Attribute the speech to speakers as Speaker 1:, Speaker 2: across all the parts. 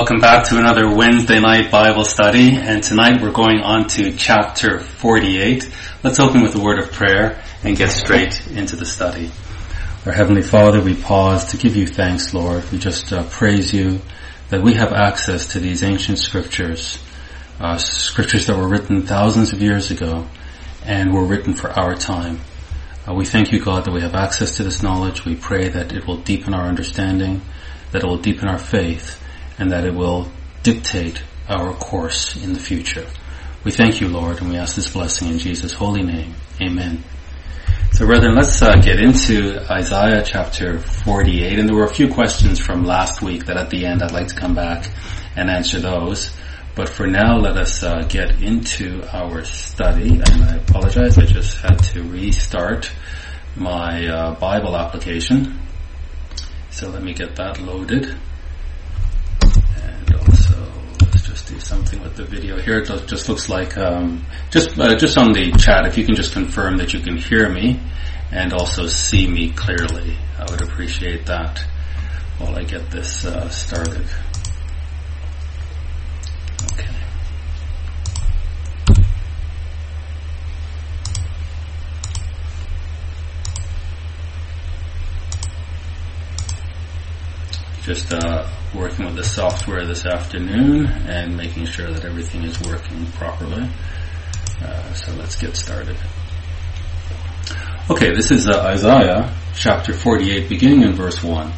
Speaker 1: welcome back to another Wednesday night Bible study, and tonight we're going on to chapter 48. Let's open with a word of prayer and get straight into the study. Our Heavenly Father, we pause to give you thanks, Lord. We just praise you that we have access to these ancient scriptures, scriptures that were written thousands of years ago and were written for our time. We thank you, God, that we have access to this knowledge. We pray that it will deepen our understanding, that it will deepen our faith, and that it will dictate our course in the future. We thank you, Lord, and we ask this blessing in Jesus' holy name. Amen. So, brethren, let's get into Isaiah chapter 48. And there were a few questions from last week that at the end I'd like to come back and answer those. But for now, let us get into our study. And I apologize, I just had to restart my Bible application. So let me get that loaded. And also, let's just do something with the video here. It just looks like, just on the chat, if you can just confirm that you can hear me and also see me clearly. I would appreciate that while I get this started. Okay. Just working with the software this afternoon and making sure that everything is working properly. So let's get started. Okay, this is Isaiah chapter 48, beginning in verse 1.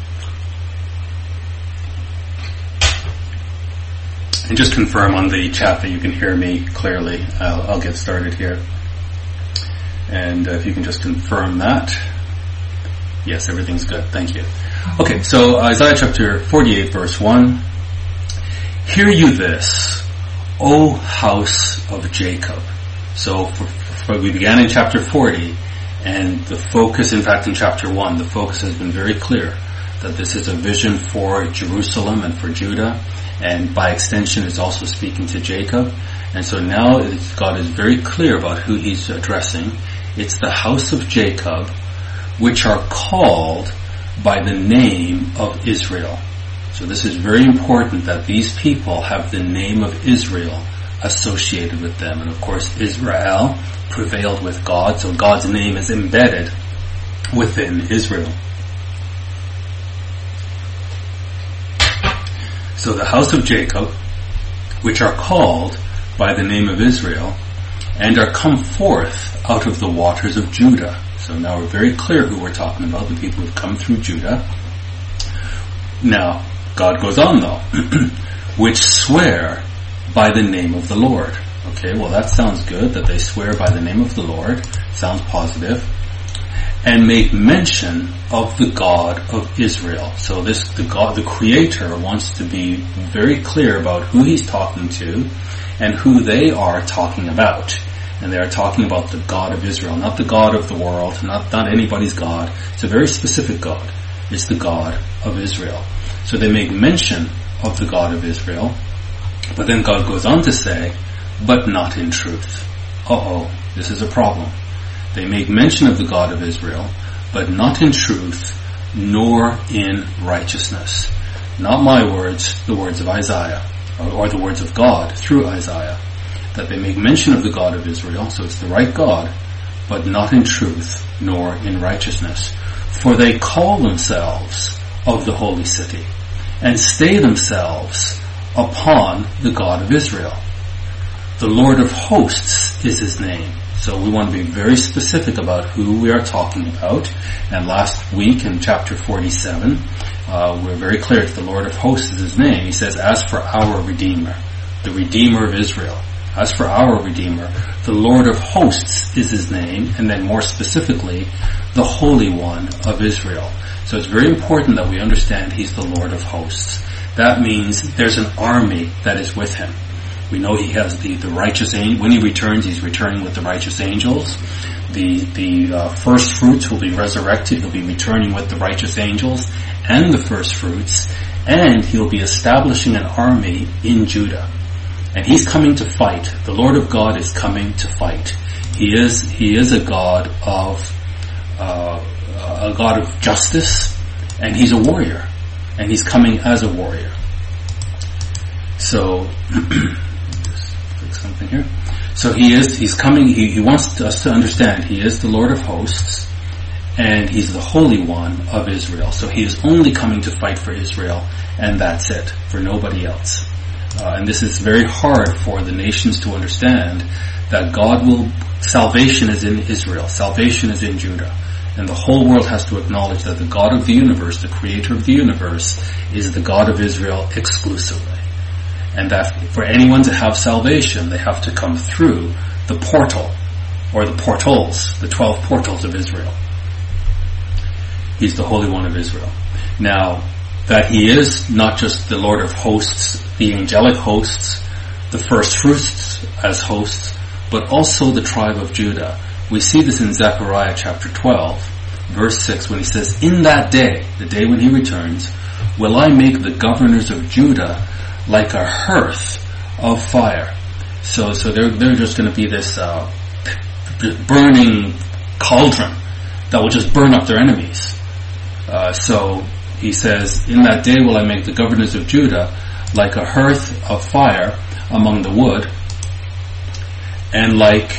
Speaker 1: And just confirm on the chat that you can hear me clearly. I'll get started here. And if you can just confirm that. Yes, everything's good. Thank you. Okay, so Isaiah chapter 48, verse 1. Hear you this, O house of Jacob. So we began in chapter 40, and the focus, in fact, in chapter 1, the focus has been very clear that this is a vision for Jerusalem and for Judah, and by extension is also speaking to Jacob. And so now God is very clear about who he's addressing. It's the house of Jacob, which are called by the name of Israel. So this is very important that these people have the name of Israel associated with them. And of course, Israel prevailed with God, so God's name is embedded within Israel. So the house of Jacob, which are called by the name of Israel, and are come forth out of the waters of Judah. So now we're very clear who we're talking about, the people who've come through Judah. Now, God goes on though, which swear by the name of the Lord. Okay, well that sounds good, that they swear by the name of the Lord. Sounds positive. And make mention of the God of Israel. So the God, the Creator, wants to be very clear about who he's talking to and who they are talking about. And they are talking about the God of Israel, not the God of the world, not anybody's God. It's a very specific God. It's the God of Israel. So they make mention of the God of Israel, but then God goes on to say, but not in truth. This is a problem. They make mention of the God of Israel, but not in truth, nor in righteousness. Not my words, the words of Isaiah, or the words of God through Isaiah. That they make mention of the God of Israel, so it's the right God, but not in truth, nor in righteousness. For they call themselves of the holy city, and stay themselves upon the God of Israel. The Lord of hosts is his name. So we want to be very specific about who we are talking about. And last week in chapter 47, we're very clear that the Lord of hosts is his name. He says, as for our Redeemer, the Redeemer of Israel. As for our Redeemer, the Lord of hosts is his name, and then more specifically, the Holy One of Israel. So it's very important that we understand he's the Lord of hosts. That means there's an army that is with him. We know he has the righteous angel. When he returns, he's returning with the righteous angels. The first fruits will be resurrected. He'll be returning with the righteous angels and the first fruits, and he'll be establishing an army in Judah. And he's coming to fight. The Lord of God is coming to fight. He is a God of justice, and he's a warrior, and he's coming as a warrior. So, just fix something here. So he's coming, he wants us to understand he is the Lord of hosts, and he's the Holy One of Israel. So he is only coming to fight for Israel, and that's it, for nobody else. And this is very hard for the nations to understand, that salvation is in Israel, salvation is in Judah. And the whole world has to acknowledge that the God of the universe, the creator of the universe, is the God of Israel exclusively. And that for anyone to have salvation, they have to come through the portal, or the portals, the 12 portals of Israel. He's the Holy One of Israel. Now, that he is not just the Lord of hosts, the angelic hosts, the first fruits as hosts, but also the tribe of Judah. We see this in Zechariah chapter 12, verse 6, when he says, "In that day, the day when he returns, will I make the governors of Judah like a hearth of fire." So they're just going to be this burning cauldron that will just burn up their enemies. So he says, "In that day will I make the governors of Judah like a hearth of fire among the wood, and like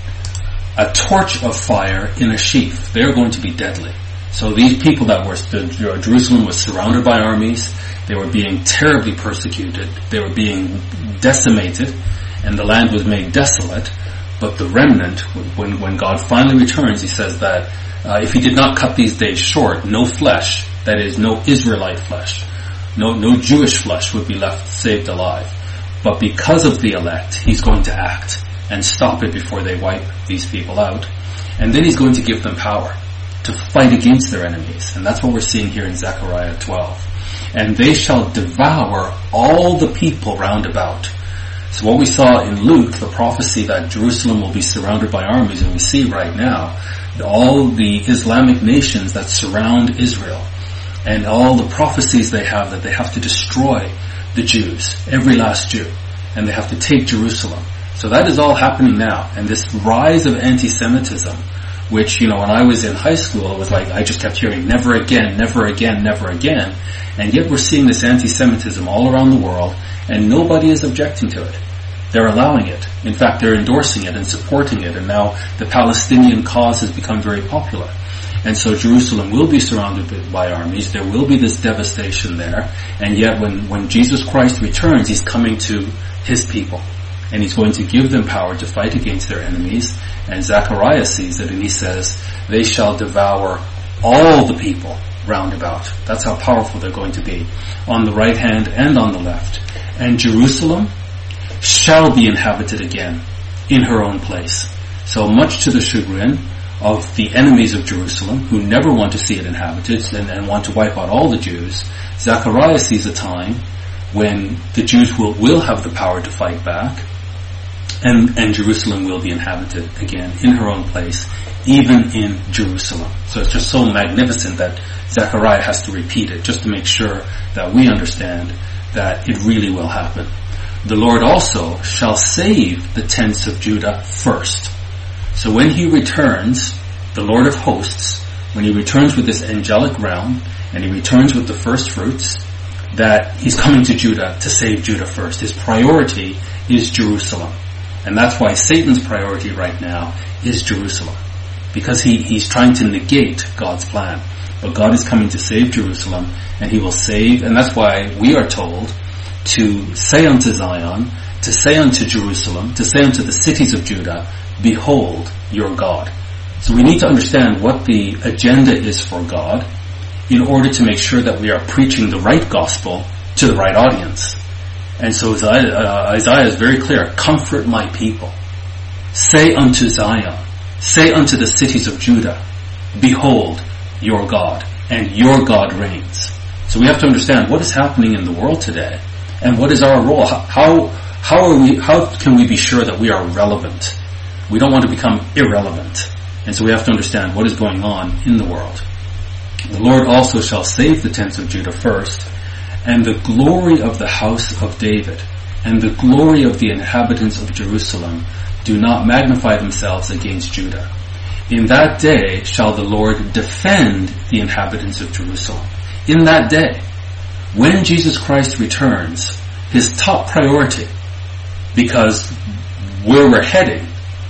Speaker 1: a torch of fire in a sheaf." They're going to be deadly. So these people Jerusalem was surrounded by armies, they were being terribly persecuted, they were being decimated, and the land was made desolate. But the remnant, when God finally returns, he says that if he did not cut these days short, no flesh, that is, no Israelite flesh, no Jewish flesh would be left saved alive. But because of the elect, he's going to act and stop it before they wipe these people out. And then he's going to give them power to fight against their enemies. And that's what we're seeing here in Zechariah 12. "And they shall devour all the people round about." So what we saw in Luke, the prophecy that Jerusalem will be surrounded by armies, and we see right now all the Islamic nations that surround Israel, and all the prophecies they have that they have to destroy the Jews, every last Jew, and they have to take Jerusalem. So that is all happening now. And this rise of anti-Semitism, which, when I was in high school, it was like I just kept hearing never again, never again, never again. And yet we're seeing this anti-Semitism all around the world, and nobody is objecting to it. They're allowing it. In fact, they're endorsing it and supporting it. And now the Palestinian cause has become very popular. And so Jerusalem will be surrounded by armies. There will be this devastation there. And yet when Jesus Christ returns, he's coming to his people. And he's going to give them power to fight against their enemies. And Zechariah sees it, and he says, "They shall devour all the people round about." That's how powerful they're going to be, on the right hand and on the left. "And Jerusalem shall be inhabited again in her own place." So much to the chagrin of the enemies of Jerusalem, who never want to see it inhabited and want to wipe out all the Jews, Zechariah sees a time when the Jews will have the power to fight back, and Jerusalem will be inhabited again in her own place, even in Jerusalem. So it's just so magnificent that Zechariah has to repeat it, just to make sure that we understand that it really will happen. "The Lord also shall save the tents of Judah first." So when he returns, the Lord of hosts, when he returns with this angelic realm, and he returns with the first fruits, that he's coming to Judah to save Judah first. His priority is Jerusalem. And that's why Satan's priority right now is Jerusalem. Because he's trying to negate God's plan. But God is coming to save Jerusalem, and he will save, and that's why we are told to say unto Zion, to say unto Jerusalem, to say unto the cities of Judah, "Behold your God." So we need to understand what the agenda is for God in order to make sure that we are preaching the right gospel to the right audience. And so Isaiah is very clear, "Comfort my people. Say unto Zion, say unto the cities of Judah, behold your God, and your God reigns." So we have to understand what is happening in the world today, and what is our role. How can we be sure that we are relevant? We don't want to become irrelevant. And so we have to understand what is going on in the world. "The Lord also shall save the tents of Judah first, and the glory of the house of David, and the glory of the inhabitants of Jerusalem do not magnify themselves against Judah. In that day shall the Lord defend the inhabitants of Jerusalem." In that day, when Jesus Christ returns, his top priority, because where we're heading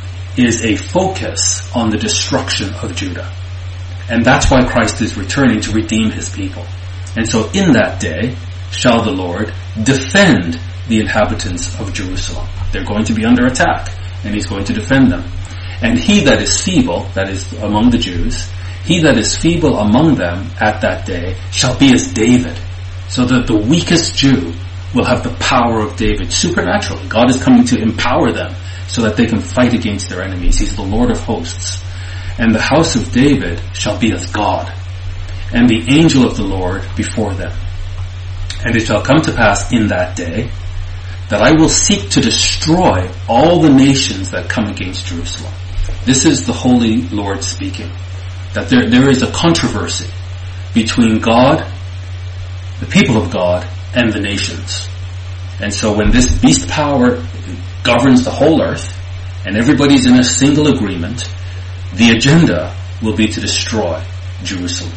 Speaker 1: is a focus on the destruction of Judah. And that's why Christ is returning, to redeem his people. And so in that day shall the Lord defend the inhabitants of Jerusalem. They're going to be under attack, and he's going to defend them. And he that is feeble, that is among the Jews, he that is feeble among them at that day shall be as David. So that the weakest Jew will have the power of David supernaturally. God is coming to empower them so that they can fight against their enemies. He's the Lord of hosts. And the house of David shall be as God, and the angel of the Lord before them. And it shall come to pass in that day that I will seek to destroy all the nations that come against Jerusalem. This is the Holy Lord speaking. That there is a controversy between God, the people of God, and the nations. And so when this beast power governs the whole earth, and everybody's in a single agreement, the agenda will be to destroy Jerusalem.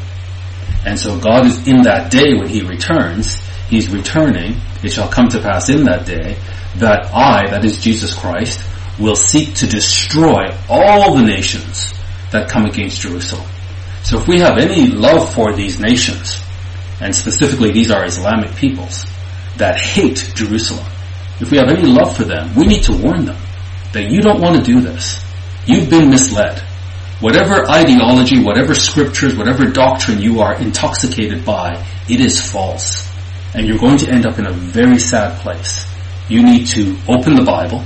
Speaker 1: And so God is in that day when he returns, he's returning, it shall come to pass in that day, that I, that is Jesus Christ, will seek to destroy all the nations that come against Jerusalem. So if we have any love for these nations, and specifically these are Islamic peoples that hate Jerusalem, if we have any love for them, we need to warn them that you don't want to do this. You've been misled. Whatever ideology, whatever scriptures, whatever doctrine you are intoxicated by, it is false. And you're going to end up in a very sad place. You need to open the Bible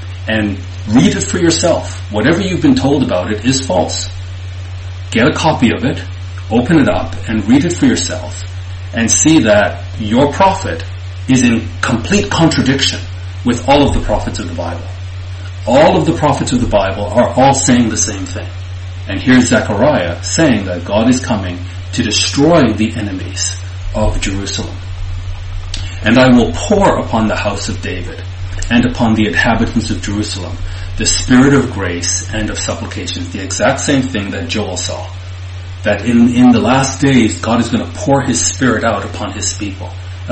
Speaker 1: and read it for yourself. Whatever you've been told about it is false. Get a copy of it, open it up, and read it for yourself, and see that your prophet is in complete contradiction with all of the prophets of the Bible. All of the prophets of the Bible are all saying the same thing. And here's Zechariah saying that God is coming to destroy the enemies of Jerusalem. And I will pour upon the house of David and upon the inhabitants of Jerusalem the spirit of grace and of supplications. The exact same thing that Joel saw. That in the last days, God is going to pour his spirit out upon his people.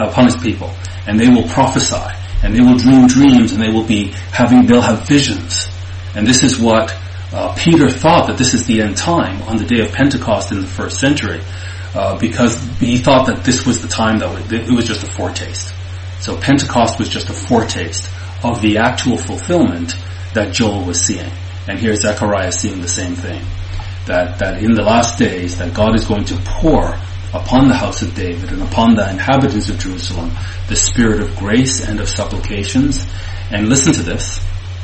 Speaker 1: And they will prophesy, and they will dream dreams, and they'll have visions. And this is what Peter thought, that this is the end time on the day of Pentecost in the first century, because he thought that this was the time that it was just a foretaste. So Pentecost was just a foretaste of the actual fulfillment that Joel was seeing. And here Zechariah is seeing the same thing. That in the last days, that God is going to pour upon the house of David and upon the inhabitants of Jerusalem the spirit of grace and of supplications. And listen to this.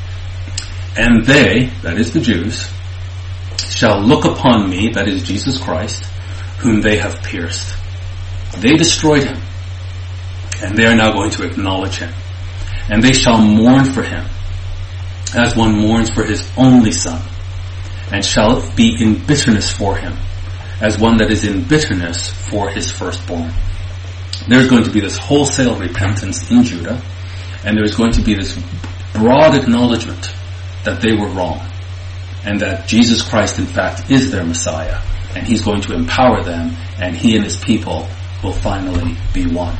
Speaker 1: And they, that is the Jews, shall look upon me, that is Jesus Christ, whom they have pierced. They destroyed him, and they are now going to acknowledge him. And they shall mourn for him, as one mourns for his only son, and shall be in bitterness for him, as one that is in bitterness for his firstborn. There's going to be this wholesale repentance in Judah, and there's going to be this broad acknowledgement that they were wrong, and that Jesus Christ in fact is their Messiah, and he's going to empower them, and he and his people will finally be one.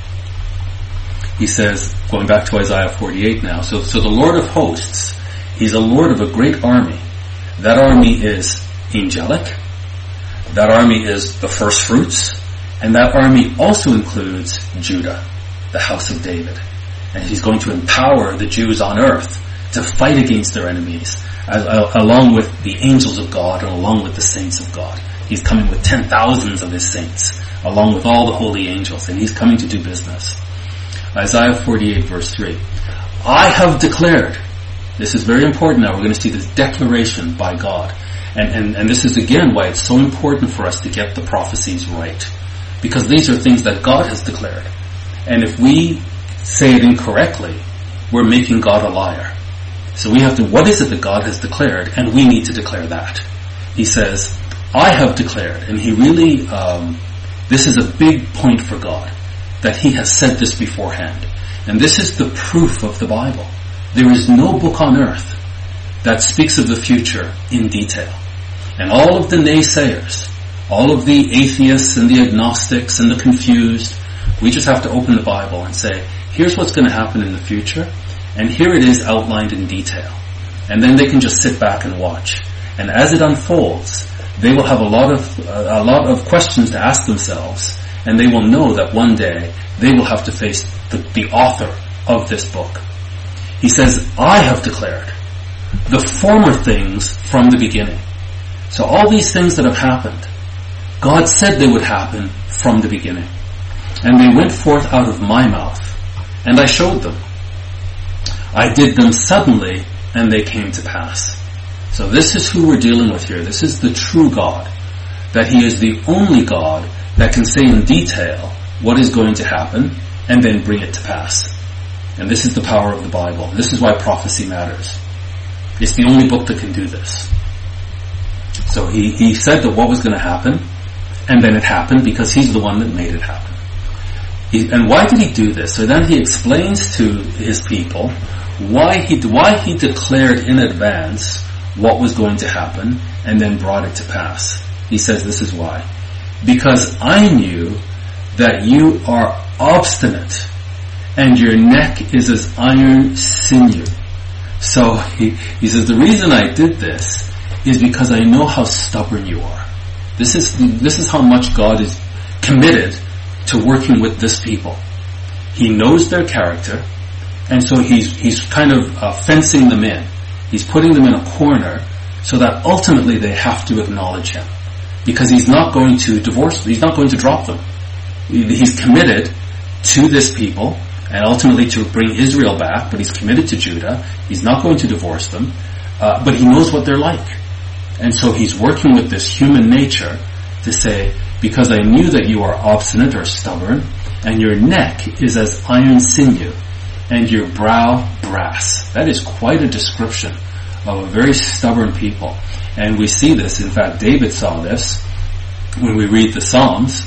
Speaker 1: He says, going back to Isaiah 48 now, so the Lord of hosts, he's a Lord of a great army. That army is angelic, that army is the first fruits, and that army also includes Judah, the house of David. And he's going to empower the Jews on earth to fight against their enemies, along with the angels of God and along with the saints of God. He's coming with 10,000s of his saints, along with all the holy angels, and he's coming to do business. Isaiah 48 verse 3. I have declared. This is very important now. We're going to see this declaration by God. And this is again why it's so important for us to get the prophecies right. Because these are things that God has declared. And if we say it incorrectly, we're making God a liar. So we have to, what is it that God has declared? And we need to declare that. He says, I have declared. And he really, this is a big point for God, that he has said this beforehand. And this is the proof of the Bible. There is no book on earth that speaks of the future in detail. And all of the naysayers, all of the atheists and the agnostics and the confused, we just have to open the Bible and say, here's what's going to happen in the future, and here it is outlined in detail. And then they can just sit back and watch. And as it unfolds, they will have a lot of questions to ask themselves, and they will know that one day they will have to face the author of this book. He says, I have declared the former things from the beginning. So all these things that have happened, God said they would happen from the beginning. And they went forth out of my mouth, and I showed them. I did them suddenly, and they came to pass. So this is who we're dealing with here. This is the true God. That He is the only God that can say in detail what is going to happen, and then bring it to pass. And this is the power of the Bible. This is why prophecy matters. It's the only book that can do this. So he said that what was going to happen, and then it happened because He's the one that made it happen. And why did He do this? So then He explains to His people why he declared in advance what was going to happen and then brought it to pass. He says this is why. Because I knew that you are obstinate and your neck is as iron sinew. So he says the reason I did this is because I know how stubborn you are. This is how much God is committed to working with this people. He knows their character, and so he's kind of fencing them in. He's putting them in a corner so that ultimately they have to acknowledge Him. Because He's not going to divorce them. He's not going to drop them. He's committed to this people and ultimately to bring Israel back, but He's committed to Judah. He's not going to divorce them, but He knows what they're like. And so He's working with this human nature to say, because I knew that you are obstinate or stubborn, and your neck is as iron sinew, and your brow brass. That is quite a description of a very stubborn people. And we see this, in fact, David saw this when we read the Psalms.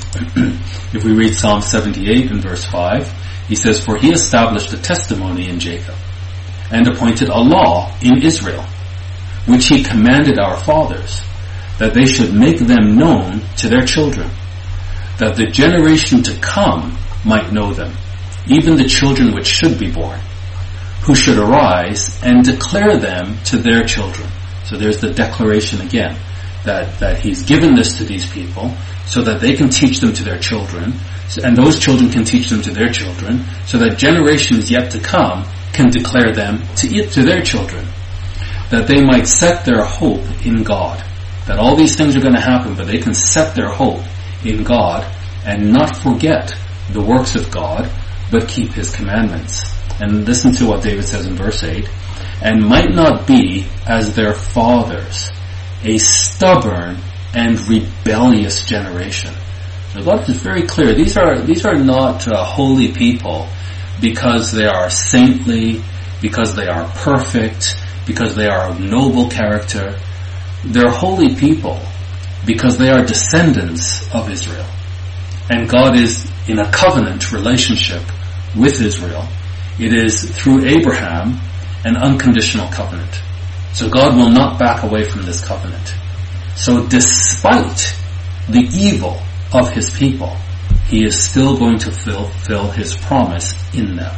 Speaker 1: If we read Psalm 78 and verse 5, he says, for He established a testimony in Jacob, and appointed a law in Israel, which He commanded our fathers, that they should make them known to their children, that the generation to come might know them, even the children which should be born, who should arise and declare them to their children. So there's the declaration again, that He's given this to these people so that they can teach them to their children, and those children can teach them to their children, so that generations yet to come can declare them to their children, that they might set their hope in God. That all these things are going to happen, but they can set their hope in God and not forget the works of God, but keep His commandments. And listen to what David says in verse 8, and might not be as their fathers, a stubborn and rebellious generation. So God is very clear. These are not holy people because they are saintly, because they are perfect, because they are of noble character. They're holy people because they are descendants of Israel. And God is in a covenant relationship with Israel. It is through Abraham an unconditional covenant. So God will not back away from this covenant. So despite the evil of His people, He is still going to fulfill His promise in them.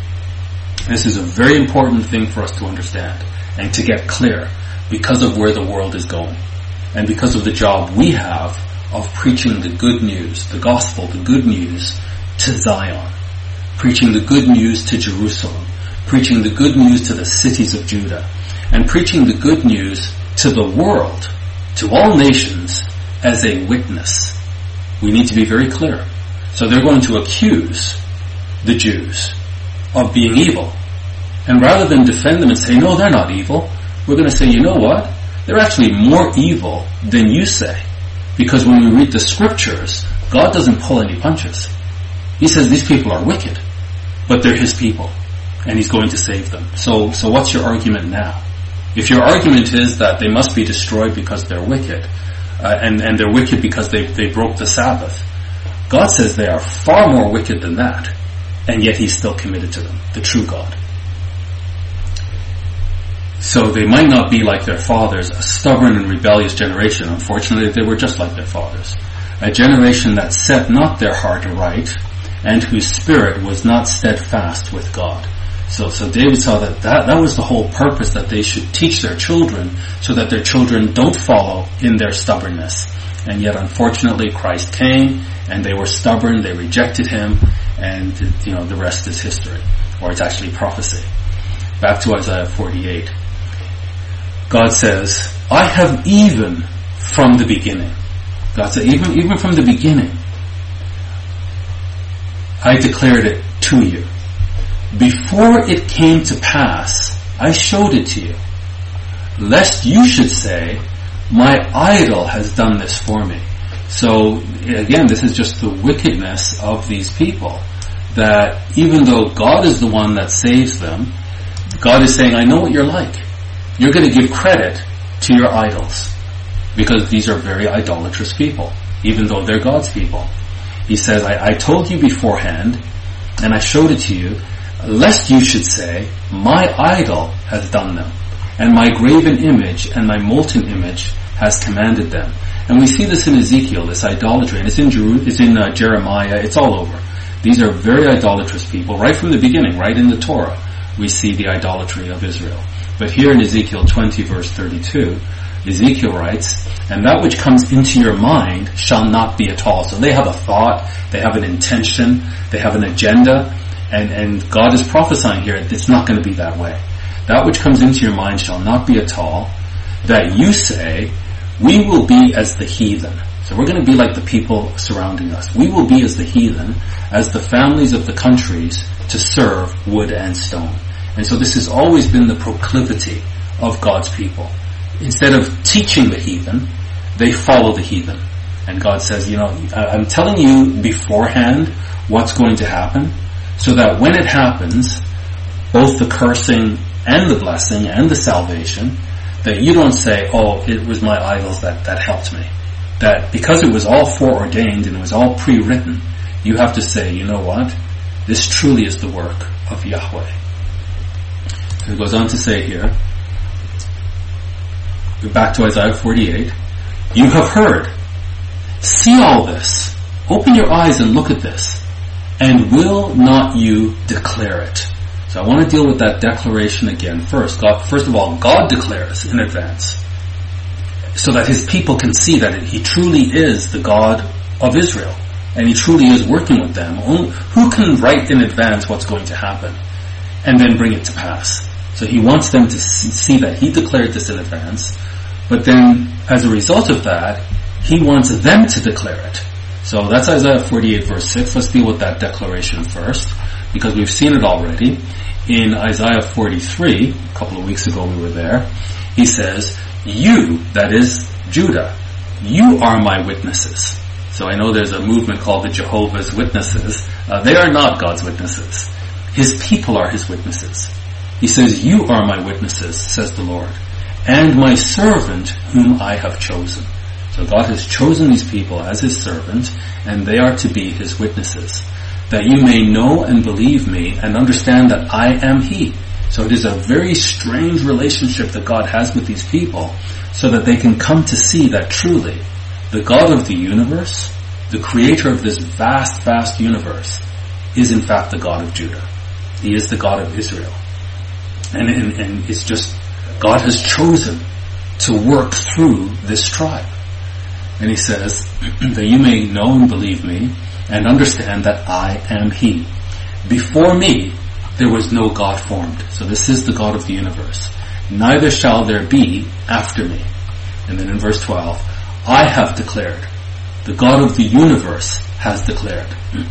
Speaker 1: This is a very important thing for us to understand and to get clear, because of where the world is going, and because of the job we have of preaching the good news, the gospel, the good news to Zion, preaching the good news to Jerusalem, preaching the good news to the cities of Judah, and preaching the good news to the world, to all nations, as a witness. We need to be very clear. So they're going to accuse the Jews of being evil. And rather than defend them and say, no, they're not evil, we're going to say, you know what? They're actually more evil than you say. Because when we read the scriptures, God doesn't pull any punches. He says these people are wicked, but they're His people, and He's going to save them. So what's your argument now? If your argument is that they must be destroyed because they're wicked, and they're wicked because they broke the Sabbath, God says they are far more wicked than that, and yet He's still committed to them, the true God. So they might not be like their fathers, a stubborn and rebellious generation. Unfortunately, they were just like their fathers. A generation that set not their heart aright, and whose spirit was not steadfast with God. So David saw that was the whole purpose, that they should teach their children so that their children don't follow in their stubbornness. And yet unfortunately Christ came and they were stubborn, they rejected him, and the rest is history. Or it's actually prophecy. Back to Isaiah 48. God says, I have even from the beginning. God said, even from the beginning, I declared it to you. Before it came to pass, I showed it to you, lest you should say, my idol has done this for me. So again, this is just the wickedness of these people, that even though God is the one that saves them, God is saying, I know what you're like. You're going to give credit to your idols, because these are very idolatrous people, even though they're God's people. He says, I told you beforehand, and I showed it to you, lest you should say, my idol has done them, and my graven image and my molten image has commanded them. And we see this in Ezekiel, this idolatry, and it's in Jeremiah, it's all over. These are very idolatrous people, right from the beginning, right in the Torah, we see the idolatry of Israel. But here in Ezekiel 20 verse 32, Ezekiel writes, and that which comes into your mind shall not be at all. So they have a thought, they have an intention, they have an agenda, and God is prophesying here, it's not going to be that way. That which comes into your mind shall not be at all, that you say, we will be as the heathen. So we're going to be like the people surrounding us. We will be as the heathen, as the families of the countries, to serve wood and stone. And so this has always been the proclivity of God's people. Instead of teaching the heathen, they follow the heathen. And God says, I'm telling you beforehand what's going to happen, so that when it happens, both the cursing and the blessing and the salvation, that you don't say, oh, it was my idols that helped me. That because it was all foreordained and it was all pre-written, you have to say, you know what? This truly is the work of Yahweh. So it goes on to say here, back to Isaiah 48, you have heard, see all this, open your eyes and look at this, and will not you declare it? So I want to deal with that declaration again first. First of all, God declares in advance, so that his people can see that he truly is the God of Israel, and he truly is working with them. Who can write in advance what's going to happen and then bring it to pass? So he wants them to see that he declared this in advance, but then as a result of that, he wants them to declare it. So that's Isaiah 48 verse 6. Let's deal with that declaration first, because we've seen it already. In Isaiah 43, a couple of weeks ago we were there, he says, you, that is Judah, you are my witnesses. So I know there's a movement called the Jehovah's Witnesses. They are not God's witnesses. His people are his witnesses. He says, you are my witnesses, says the Lord, and my servant whom I have chosen. So God has chosen these people as his servant, and they are to be his witnesses, that you may know and believe me and understand that I am he. So it is a very strange relationship that God has with these people, so that they can come to see that truly the God of the universe, the creator of this vast, vast universe, is in fact the God of Judah. He is the God of Israel. And it's just, God has chosen to work through this tribe. And he says, that you may know and believe me and understand that I am he. Before me, there was no God formed. So this is the God of the universe. Neither shall there be after me. And then in verse 12, I have declared. The God of the universe has declared.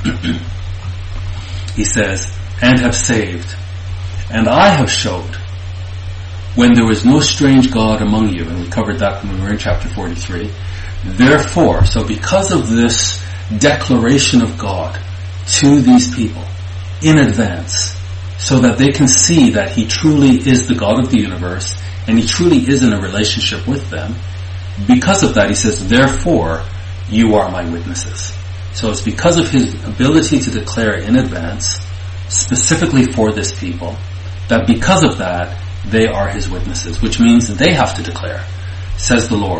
Speaker 1: He says, and have saved. And I have showed when there was no strange God among you. And we covered that when we were in chapter 43. Therefore, so because of this declaration of God to these people in advance, so that they can see that he truly is the God of the universe, and he truly is in a relationship with them, because of that he says, therefore, you are my witnesses. So it's because of his ability to declare in advance, specifically for this people, that because of that, they are his witnesses, which means that they have to declare, says the Lord,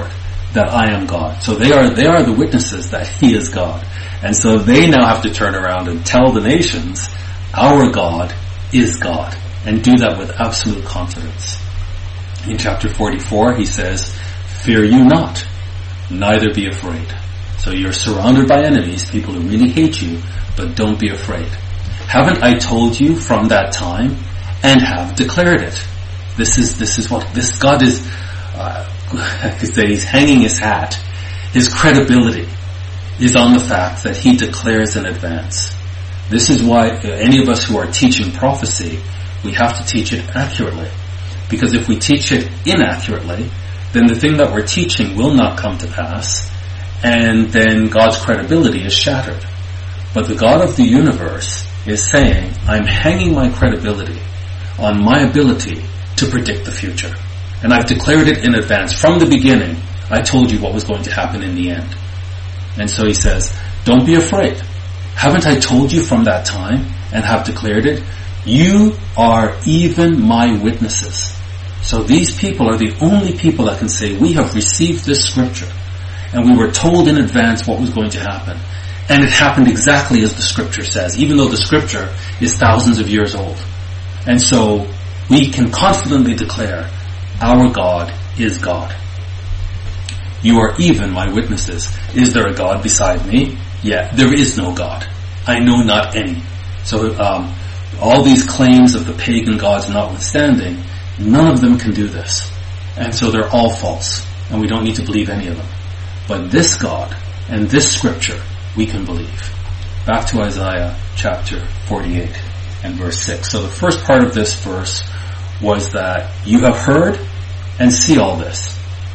Speaker 1: that I am God. So they are the witnesses that he is God. And so they now have to turn around and tell the nations, our God is God. And do that with absolute confidence. In chapter 44, he says, fear you not, neither be afraid. So you're surrounded by enemies, people who really hate you, but don't be afraid. Haven't I told you from that time, and have declared it? This is what this God is. He's hanging his hat. His credibility is on the fact that he declares in advance. This is why any of us who are teaching prophecy, we have to teach it accurately. Because if we teach it inaccurately, then the thing that we're teaching will not come to pass, and then God's credibility is shattered. But the God of the universe is saying, I'm hanging my credibility on my ability to predict the future. And I've declared it in advance. From the beginning, I told you what was going to happen in the end. And so he says, don't be afraid. Haven't I told you from that time and have declared it? You are even my witnesses. So these people are the only people that can say, we have received this scripture and we were told in advance what was going to happen. And it happened exactly as the scripture says, even though the scripture is thousands of years old. And so we can confidently declare, our God is God. You are even my witnesses. Is there a God beside me? Yeah, there is no God. I know not any. So all these claims of the pagan gods notwithstanding, none of them can do this. And so they're all false. And we don't need to believe any of them. But this God and this scripture, we can believe. Back to Isaiah chapter 48 and verse 6. So the first part of this verse was that you have heard and see all this.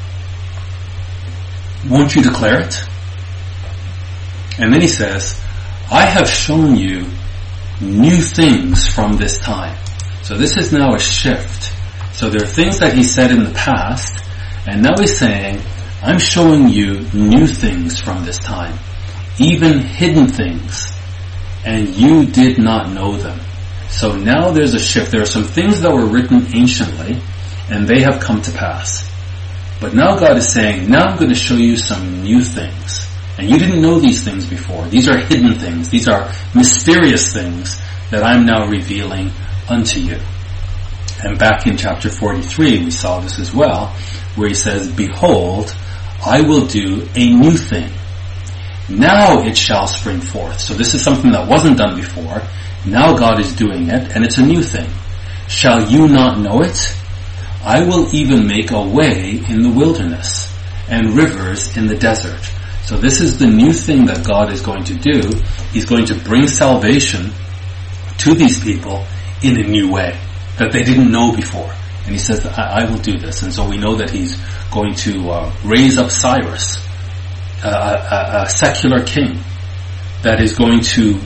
Speaker 1: Won't you declare it? And then he says, I have shown you new things from this time. So this is now a shift. So there are things that he said in the past, and now he's saying, I'm showing you new things from this time, even hidden things, and you did not know them. So now there's a shift. There are some things that were written anciently, and they have come to pass. But now God is saying, now I'm going to show you some new things. And you didn't know these things before. These are hidden things. These are mysterious things that I'm now revealing unto you. And back in chapter 43, we saw this as well, where he says, behold, I will do a new thing. Now it shall spring forth. So this is something that wasn't done before. Now God is doing it, and it's a new thing. Shall you not know it? I will even make a way in the wilderness and rivers in the desert. So this is the new thing that God is going to do. He's going to bring salvation to these people in a new way that they didn't know before. And he says, I will do this. And so we know that he's going to raise up Cyrus, a secular king, that is going to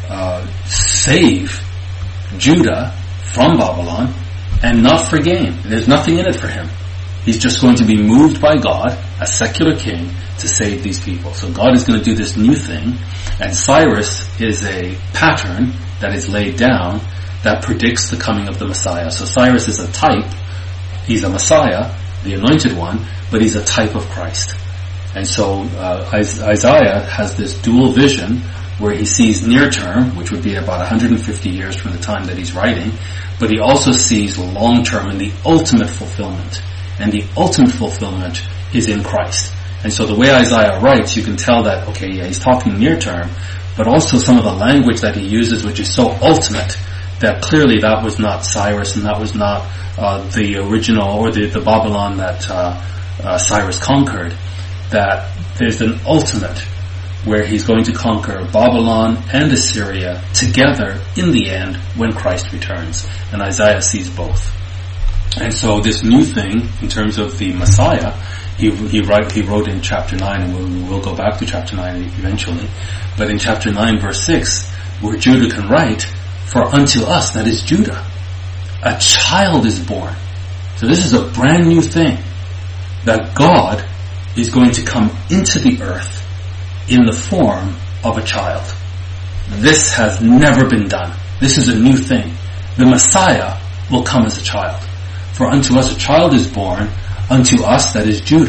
Speaker 1: save Judah from Babylon and not for gain. There's nothing in it for him. He's just going to be moved by God, a secular king, to save these people. So God is going to do this new thing, and Cyrus is a pattern that is laid down that predicts the coming of the Messiah. So Cyrus is a type. He's a Messiah, the anointed one, but he's a type of Christ. And so Isaiah has this dual vision where he sees near term, which would be about 150 years from the time that he's writing, but he also sees long term and the ultimate fulfillment. And the ultimate fulfillment is in Christ. And so the way Isaiah writes, you can tell that, okay, yeah, he's talking near term, but also some of the language that he uses, which is so ultimate, that clearly that was not Cyrus and that was not the original or the Babylon that Cyrus conquered, that there's an ultimate where he's going to conquer Babylon and Assyria together in the end when Christ returns. And Isaiah sees both. And so this new thing, in terms of the Messiah, he wrote in chapter 9, and we'll go back to chapter 9 eventually, but in chapter 9 verse 6, where Judah can write, for unto us, that is Judah, a child is born. So this is a brand new thing, that God is going to come into the earth in the form of a child. This has never been done. This is a new thing. The Messiah will come as a child. For unto us a child is born, unto us, that is Judah,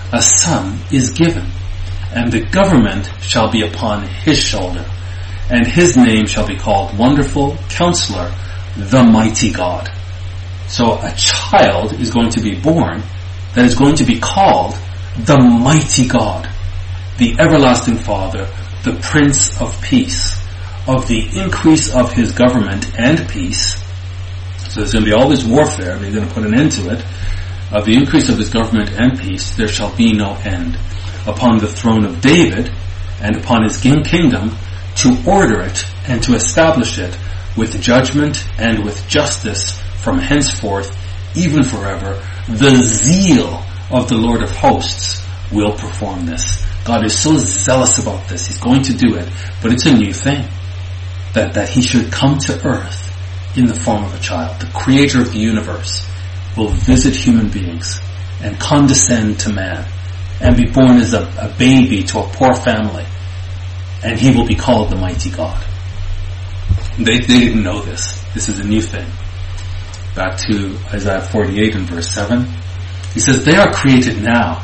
Speaker 1: a son is given, and the government shall be upon his shoulder, and his name shall be called Wonderful Counselor, the Mighty God. So a child is going to be born that is going to be called the Mighty God, the Everlasting Father, the Prince of Peace. Of the increase of his government and peace, so there's going to be all this warfare, they're going to put an end to it. Of the increase of his government and peace, there shall be no end. Upon the throne of David, and upon his kingdom, to order it and to establish it with judgment and with justice from henceforth, even forever. The zeal of the Lord of hosts will perform this. God is so zealous about this. He's going to do it, but it's a new thing. That he should come to earth in the form of a child. The creator of the universe will visit human beings and condescend to man and be born as a baby to a poor family, and he will be called the Mighty God. They didn't know this. This is a new thing. Back to Isaiah 48 and verse 7. He says, they are created now.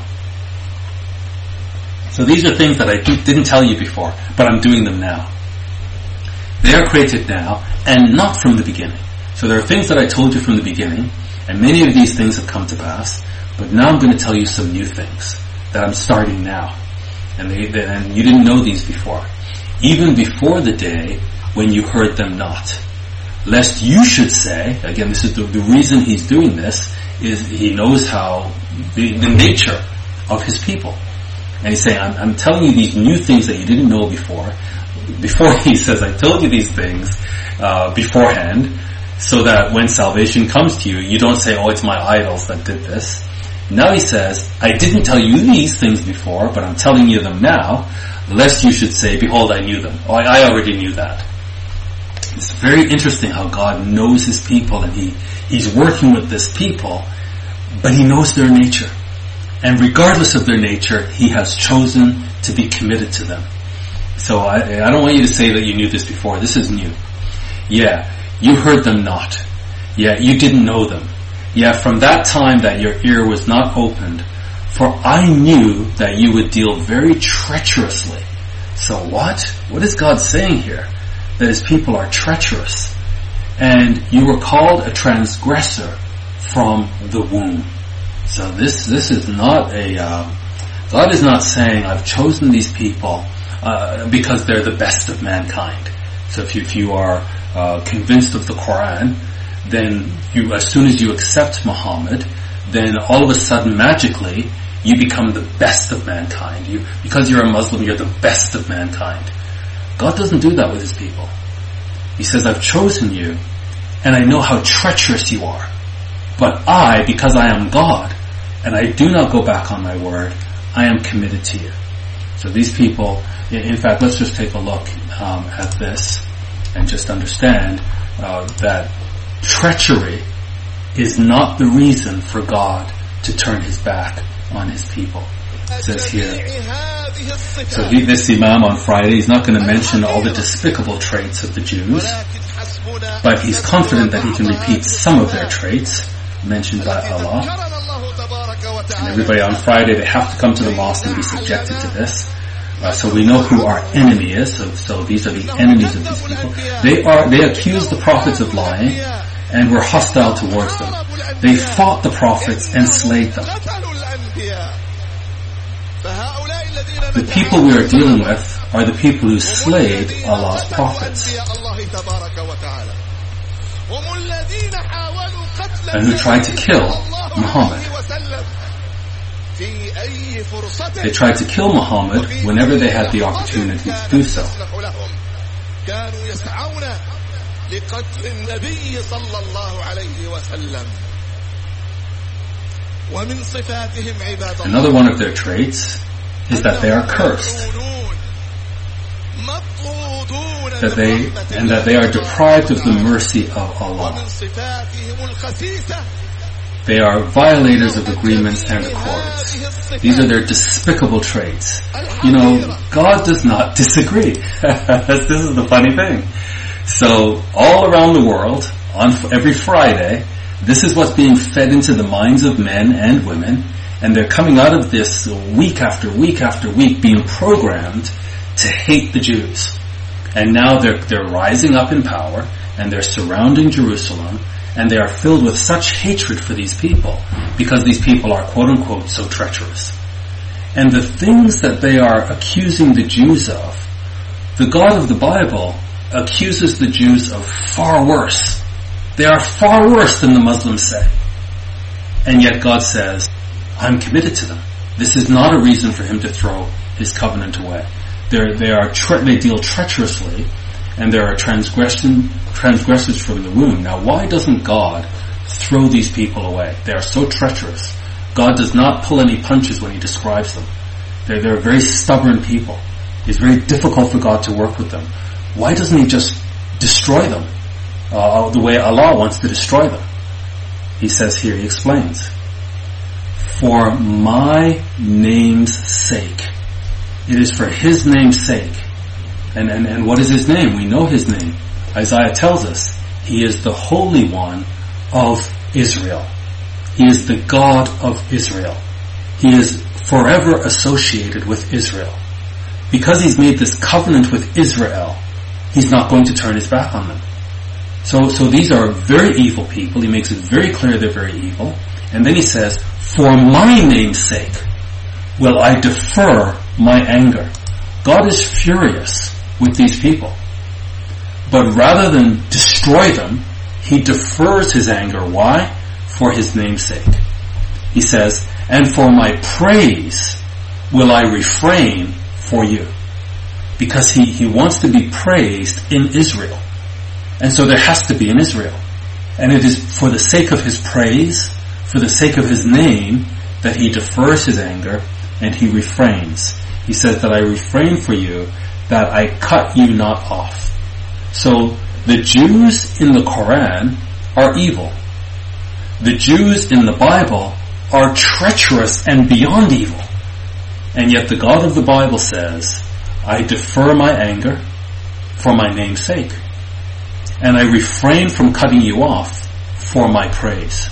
Speaker 1: So these are things that I didn't tell you before, but I'm doing them now. They are created now, and not from the beginning. So there are things that I told you from the beginning, and many of these things have come to pass, but now I'm going to tell you some new things that I'm starting now. And you didn't know these before. Even before the day when you heard them not. Lest you should say, again, this is the reason he's doing this, is he knows how, the nature of his people. And he's saying, I'm telling you these new things that you didn't know before. Before he says, I told you these things beforehand, so that when salvation comes to you, you don't say, oh, it's my idols that did this. Now he says, I didn't tell you these things before, but I'm telling you them now, lest you should say, behold, I knew them. Oh, I already knew that. It's very interesting how God knows his people, and he's working with this people, but he knows their nature. And regardless of their nature, he has chosen to be committed to them. So I don't want you to say that you knew this before. This is new. Yeah, you heard them not. Yeah, you didn't know them. Yeah, from that time that your ear was not opened, for I knew that you would deal very treacherously. So what? What is God saying here? That his people are treacherous. And you were called a transgressor from the womb. So this is not God is not saying, I've chosen these people because they're the best of mankind. So if you are convinced of the Quran, then as soon as you accept Muhammad, then all of a sudden magically you become the best of mankind. Because you're a Muslim, you're the best of mankind. God doesn't do that with his people. He says, I've chosen you, and I know how treacherous you are. But I, because I am God, and I do not go back on my word, I am committed to you. So these people, in fact, let's just take a look at this and just understand that treachery is not the reason for God to turn his back on his people. It says here, so this Imam on Friday, he's not going to mention all the despicable traits of the Jews, but he's confident that he can repeat some of their traits mentioned by Allah. And everybody on Friday, they have to come to the mosque and be subjected to this. So we know who our enemy is. So these are the enemies of these people. They accuse the prophets of lying and were hostile towards them. They fought the prophets and slayed them. The people we are dealing with are the people who slayed Allah's prophets and who tried to kill Muhammad. They tried to kill Muhammad whenever they had the opportunity to do so. Another one of their traits is that they are cursed, that they are deprived of the mercy of Allah. They are violators of agreements and accords. These are their despicable traits. God does not disagree. This is the funny thing. So all around the world, on every Friday, this is what's being fed into the minds of men and women, And they're coming out of this week after week after week being programmed to hate the Jews. And now they're rising up in power, and they're surrounding Jerusalem, and they are filled with such hatred for these people, because these people are quote-unquote so treacherous. And the things that they are accusing the Jews of, the God of the Bible accuses the Jews of far worse. They are far worse than the Muslims say. And yet God says, I'm committed to them. This is not a reason for him to throw his covenant away. They deal treacherously, and there are transgressors from the womb. Now, why doesn't God throw these people away? They are so treacherous. God does not pull any punches when he describes them. They're very stubborn people. It's very difficult for God to work with them. Why doesn't he just destroy them the way Allah wants to destroy them? He says here, he explains, for my name's sake. It is for his name's sake. And what is his name? We know his name. Isaiah tells us he is the Holy One of Israel. He is the God of Israel. He is forever associated with Israel. Because he's made this covenant with Israel, he's not going to turn his back on them. So these are very evil people. He makes it very clear they're very evil. And then he says, for my name's sake will I defer my anger. God is furious with these people. But rather than destroy them, he defers his anger. Why? For his name's sake. He says, and for my praise will I refrain for you. Because he wants to be praised in Israel. And so there has to be in Israel. And it is for the sake of his praise, for the sake of his name, that he defers his anger and he refrains. He says that I refrain for you, that I cut you not off. So the Jews in the Quran are evil. The Jews in the Bible are treacherous and beyond evil. And yet the God of the Bible says, I defer my anger for my name's sake. And I refrain from cutting you off for my praise.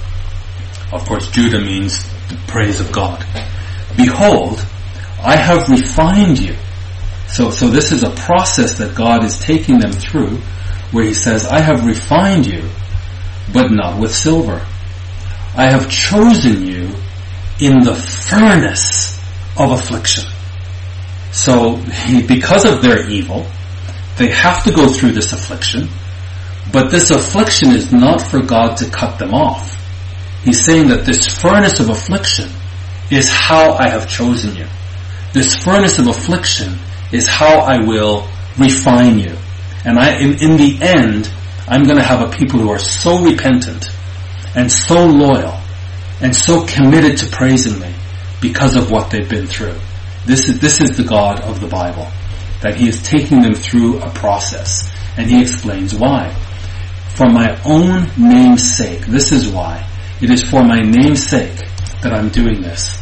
Speaker 1: Of course, Judah means the praise of God. Behold, I have refined you. So this is a process that God is taking them through, where he says, I have refined you, but not with silver. I have chosen you in the furnace of affliction. So, because of their evil, they have to go through this affliction, but this affliction is not for God to cut them off. He's saying that this furnace of affliction is how I have chosen you. This furnace of affliction is how I will refine you. And in the end, I'm going to have a people who are so repentant and so loyal and so committed to praising me because of what they've been through. This is the God of the Bible, that he is taking them through a process. And he explains why. For my own name's sake, this is why. It is for my name's sake that I'm doing this.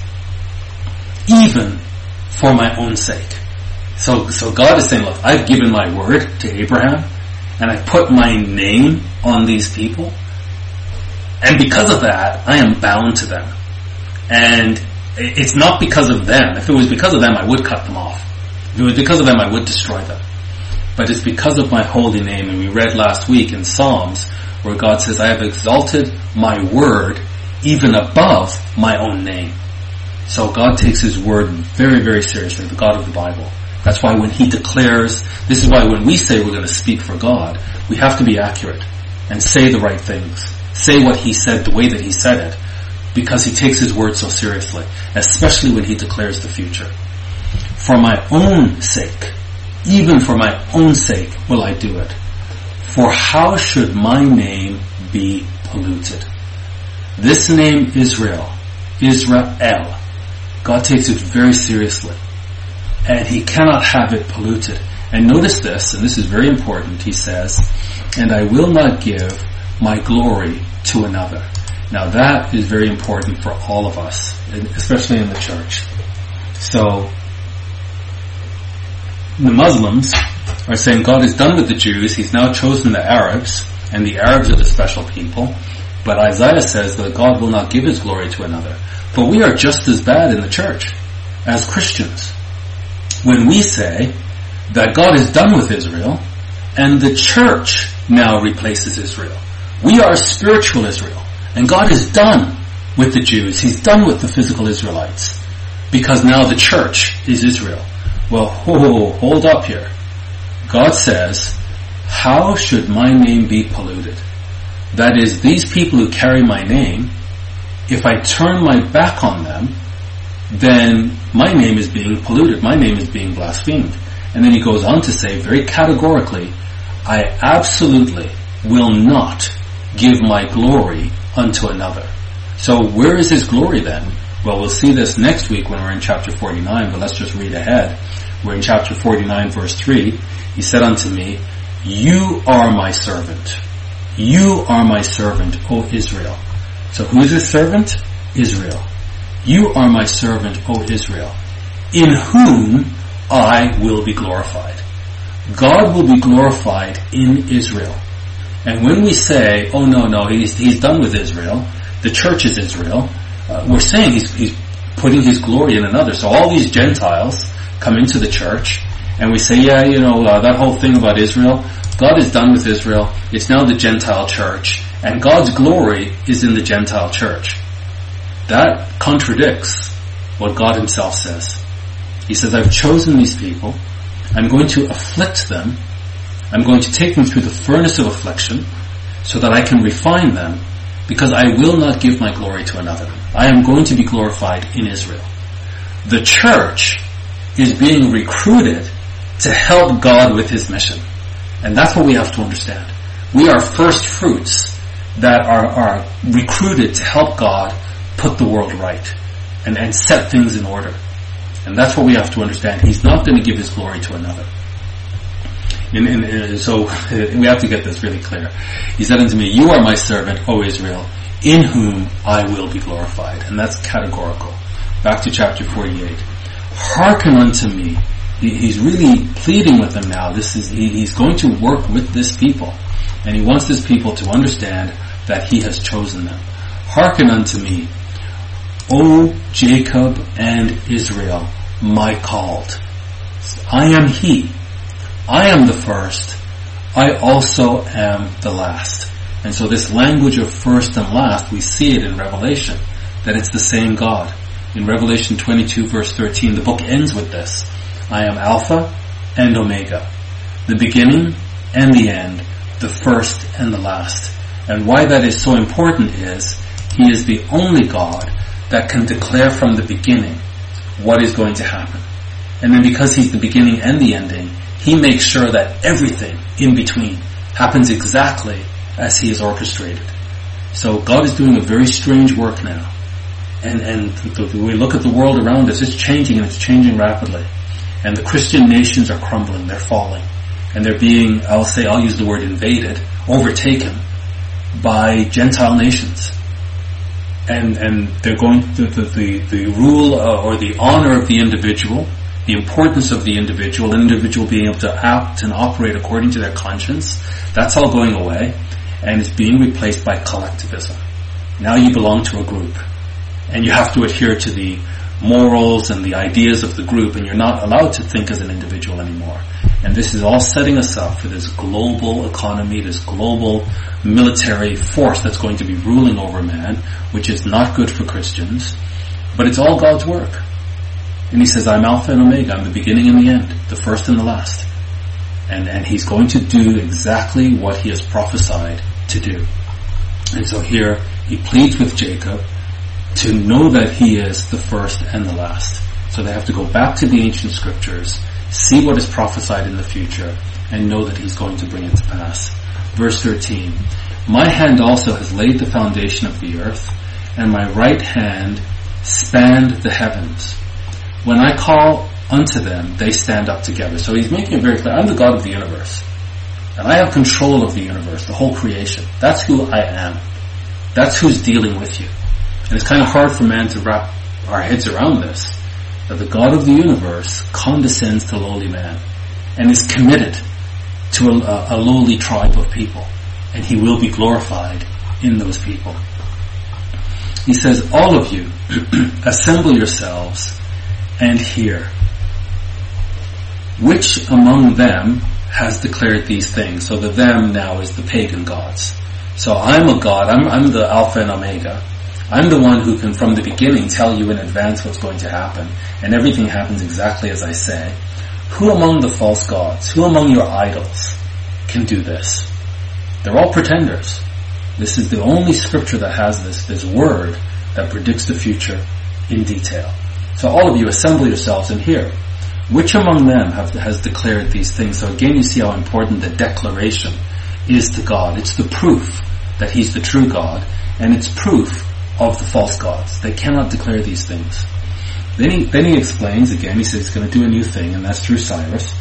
Speaker 1: Even for my own sake. So God is saying, look, I've given my word to Abraham, and I put my name on these people, and because of that, I am bound to them. And it's not because of them. If it was because of them, I would cut them off. If it was because of them, I would destroy them. But it's because of my holy name. And we read last week in Psalms where God says, I have exalted my word even above my own name. So God takes his word very, very seriously, the God of the Bible. That's why when he declares, this is why when we say we're going to speak for God, we have to be accurate and say the right things. Say what he said the way that he said it, because he takes his word so seriously, especially when he declares the future. For my own sake, even for my own sake will I do it. For how should my name be polluted? This name Israel, God takes it very seriously. And he cannot have it polluted. And notice this, and this is very important, he says, and I will not give my glory to another. Now that is very important for all of us, especially in the church. So, the Muslims are saying God is done with the Jews, he's now chosen the Arabs, and the Arabs are the special people, But Isaiah says that God will not give his glory to another. But we are just as bad in the church as Christians when we say that God is done with Israel and the church now replaces Israel. We are spiritual Israel, and God is done with the Jews. He's done with the physical Israelites because now the church is Israel. Well, hold up here. God says, how should my name be polluted? That is, these people who carry my name, if I turn my back on them, then my name is being polluted. My name is being blasphemed. And then he goes on to say very categorically, I absolutely will not give my glory unto another. So where is his glory then? Well, we'll see this next week when we're in chapter 49, but let's just read ahead. We're in chapter 49, verse 3. He said unto me, you are my servant. You are my servant, O Israel. So who is his servant? Israel. You are my servant, O Israel, in whom I will be glorified. God will be glorified in Israel. And when we say, oh no, he's done with Israel, the church is Israel, we're saying he's putting his glory in another. So all these Gentiles come into the church, and we say, that whole thing about Israel, God is done with Israel, it's now the Gentile church, and God's glory is in the Gentile church. That contradicts what God himself says. He says, I've chosen these people, I'm going to afflict them, I'm going to take them through the furnace of affliction, so that I can refine them, because I will not give my glory to another. I am going to be glorified in Israel. The church is being recruited to help God with his mission. And that's what we have to understand. We are first fruits that are recruited to help God put the world right and set things in order. And that's what we have to understand. He's not going to give his glory to another. So we have to get this really clear. He said unto me, you are my servant, O Israel, in whom I will be glorified. And that's categorical. Back to chapter 48. Hearken unto me. He's really pleading with them now. He's going to work with this people. And he wants this people to understand that he has chosen them. Hearken unto me, O Jacob and Israel, my called. I am he. I am the first. I also am the last. And so this language of first and last, we see it in Revelation, that it's the same God. In Revelation 22 verse 13, the book ends with this. I am Alpha and Omega, the beginning and the end, the first and the last. And why that is so important is, he is the only God that can declare from the beginning what is going to happen. And then because he's the beginning and the ending, he makes sure that everything in between happens exactly as he has orchestrated. So God is doing a very strange work now. And we look at the world around us, it's changing, and it's changing rapidly. And the Christian nations are crumbling, they're falling. And they're being, I'll use the word invaded, overtaken by Gentile nations. And they're going to the rule or the honor of the individual, the importance of the individual being able to act and operate according to their conscience, that's all going away, and it's being replaced by collectivism. Now you belong to a group, and you have to adhere to the morals and the ideas of the group, and you're not allowed to think as an individual anymore. And this is all setting us up for this global economy, this global military force that's going to be ruling over man, which is not good for Christians, but it's all God's work. And he says, I'm Alpha and Omega, I'm the beginning and the end, the first and the last. And he's going to do exactly what he has prophesied to do. And so here, he pleads with Jacob to know that he is the first and the last. So they have to go back to the ancient scriptures, see what is prophesied in the future, and know that he's going to bring it to pass. Verse 13, my hand also has laid the foundation of the earth, and my right hand spanned the heavens. When I call unto them, they stand up together. So he's making it very clear, I'm the God of the universe. And I have control of the universe, the whole creation. That's who I am. That's who's dealing with you. And it's kind of hard for man to wrap our heads around this, that the God of the universe condescends to lowly man and is committed to a lowly tribe of people. And he will be glorified in those people. He says, all of you, assemble yourselves and hear. Which among them has declared these things? So the them now is the pagan gods. So I'm a god, I'm the Alpha and Omega. I'm the one who can from the beginning tell you in advance what's going to happen, and everything happens exactly as I say. Who among the false gods, who among your idols can do this? They're all pretenders. This is the only scripture that has this word that predicts the future in detail. So all of you assemble yourselves and hear. Which among them has declared these things? So again you see how important the declaration is to God. It's the proof that He's the true God, and it's proof of the false gods. They cannot declare these things. Then he explains again, he says he's going to do a new thing, and that's through Cyrus.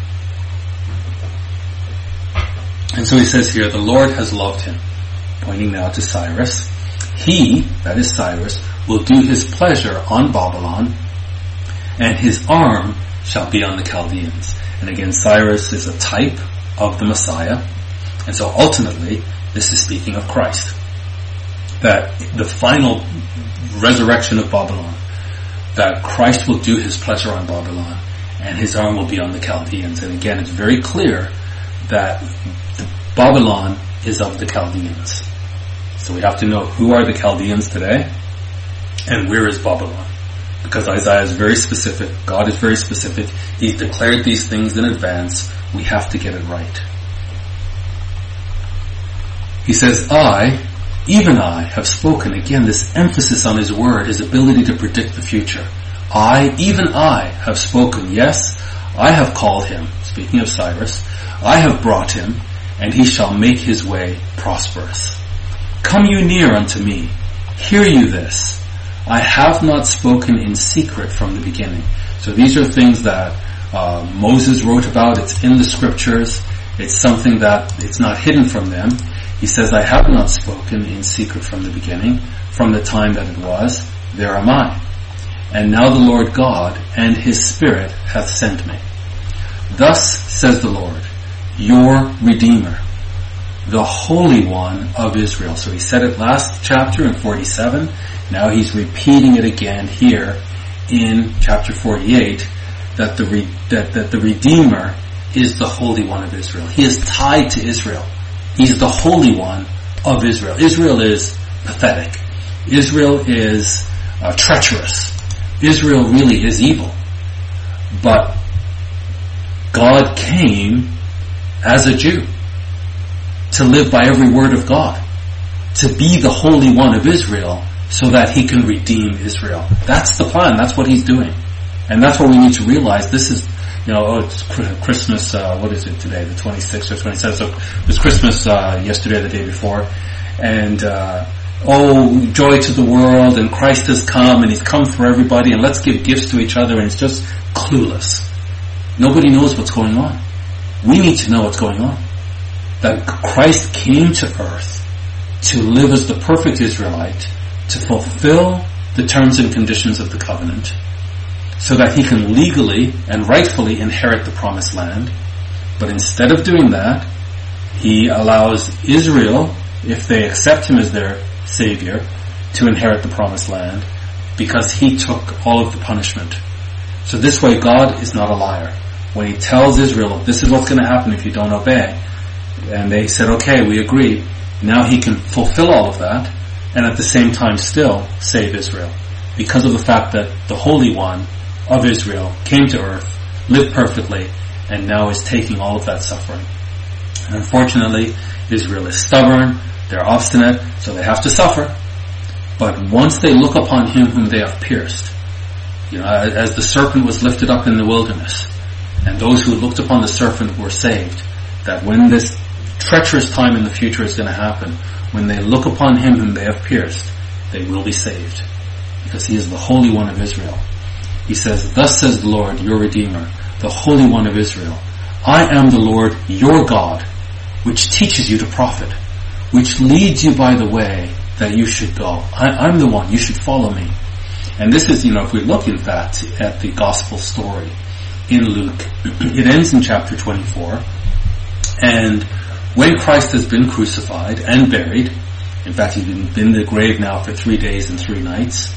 Speaker 1: And so he says here, the Lord has loved him, pointing now to Cyrus. He, that is Cyrus, will do his pleasure on Babylon, and his arm shall be on the Chaldeans. And again, Cyrus is a type of the Messiah, and so ultimately, this is speaking of Christ. That the final resurrection of Babylon, that Christ will do his pleasure on Babylon, and his arm will be on the Chaldeans. And again, it's very clear that Babylon is of the Chaldeans. So we have to know who are the Chaldeans today, and where is Babylon. Because Isaiah is very specific, God is very specific, He's declared these things in advance, we have to get it right. He says, even I have spoken. Again, this emphasis on his word, his ability to predict the future. Even I have spoken. Yes, I have called him. Speaking of Cyrus, I have brought him, and he shall make his way prosperous. Come you near unto me. Hear you this. I have not spoken in secret from the beginning. So these are things that Moses wrote about. It's in the scriptures. It's something that it's not hidden from them. He says, I have not spoken in secret from the beginning, from the time that it was, there am I. And now the Lord God and his Spirit hath sent me. Thus says the Lord, your Redeemer, the Holy One of Israel. So he said it last chapter in 47. Now he's repeating it again here in chapter 48, that the Redeemer is the Holy One of Israel. He is tied to Israel. He's the Holy One of Israel. Israel is pathetic. Israel is treacherous. Israel really is evil. But God came as a Jew to live by every word of God, to be the Holy One of Israel so that He can redeem Israel. That's the plan. That's what He's doing. And that's what we need to realize. This is, it's Christmas, what is it today, the 26th or 27th? So it was Christmas yesterday, the day before. And, joy to the world, and Christ has come, and He's come for everybody, and let's give gifts to each other, and it's just clueless. Nobody knows what's going on. We need to know what's going on. That Christ came to earth to live as the perfect Israelite, to fulfill the terms and conditions of the covenant, so that He can legally and rightfully inherit the promised land. But instead of doing that, He allows Israel, if they accept Him as their Savior, to inherit the promised land, because He took all of the punishment. So this way God is not a liar. When He tells Israel, this is what's going to happen if you don't obey, and they said, okay, we agree, now He can fulfill all of that, and at the same time still save Israel, because of the fact that the Holy One of Israel came to earth, lived perfectly, and now is taking all of that suffering. And unfortunately, Israel is stubborn, they're obstinate, so they have to suffer. But once they look upon Him whom they have pierced, as the serpent was lifted up in the wilderness, and those who looked upon the serpent were saved, that when this treacherous time in the future is going to happen, when they look upon Him whom they have pierced, they will be saved, because He is the Holy One of Israel. He says, thus says the Lord, your Redeemer, the Holy One of Israel. I am the Lord, your God, which teaches you to profit, which leads you by the way that you should go. I'm the one, you should follow me. And this is, if we look in fact at the gospel story in Luke, it ends in chapter 24. And when Christ has been crucified and buried, In fact, he's been in the grave now for 3 days and 3 nights.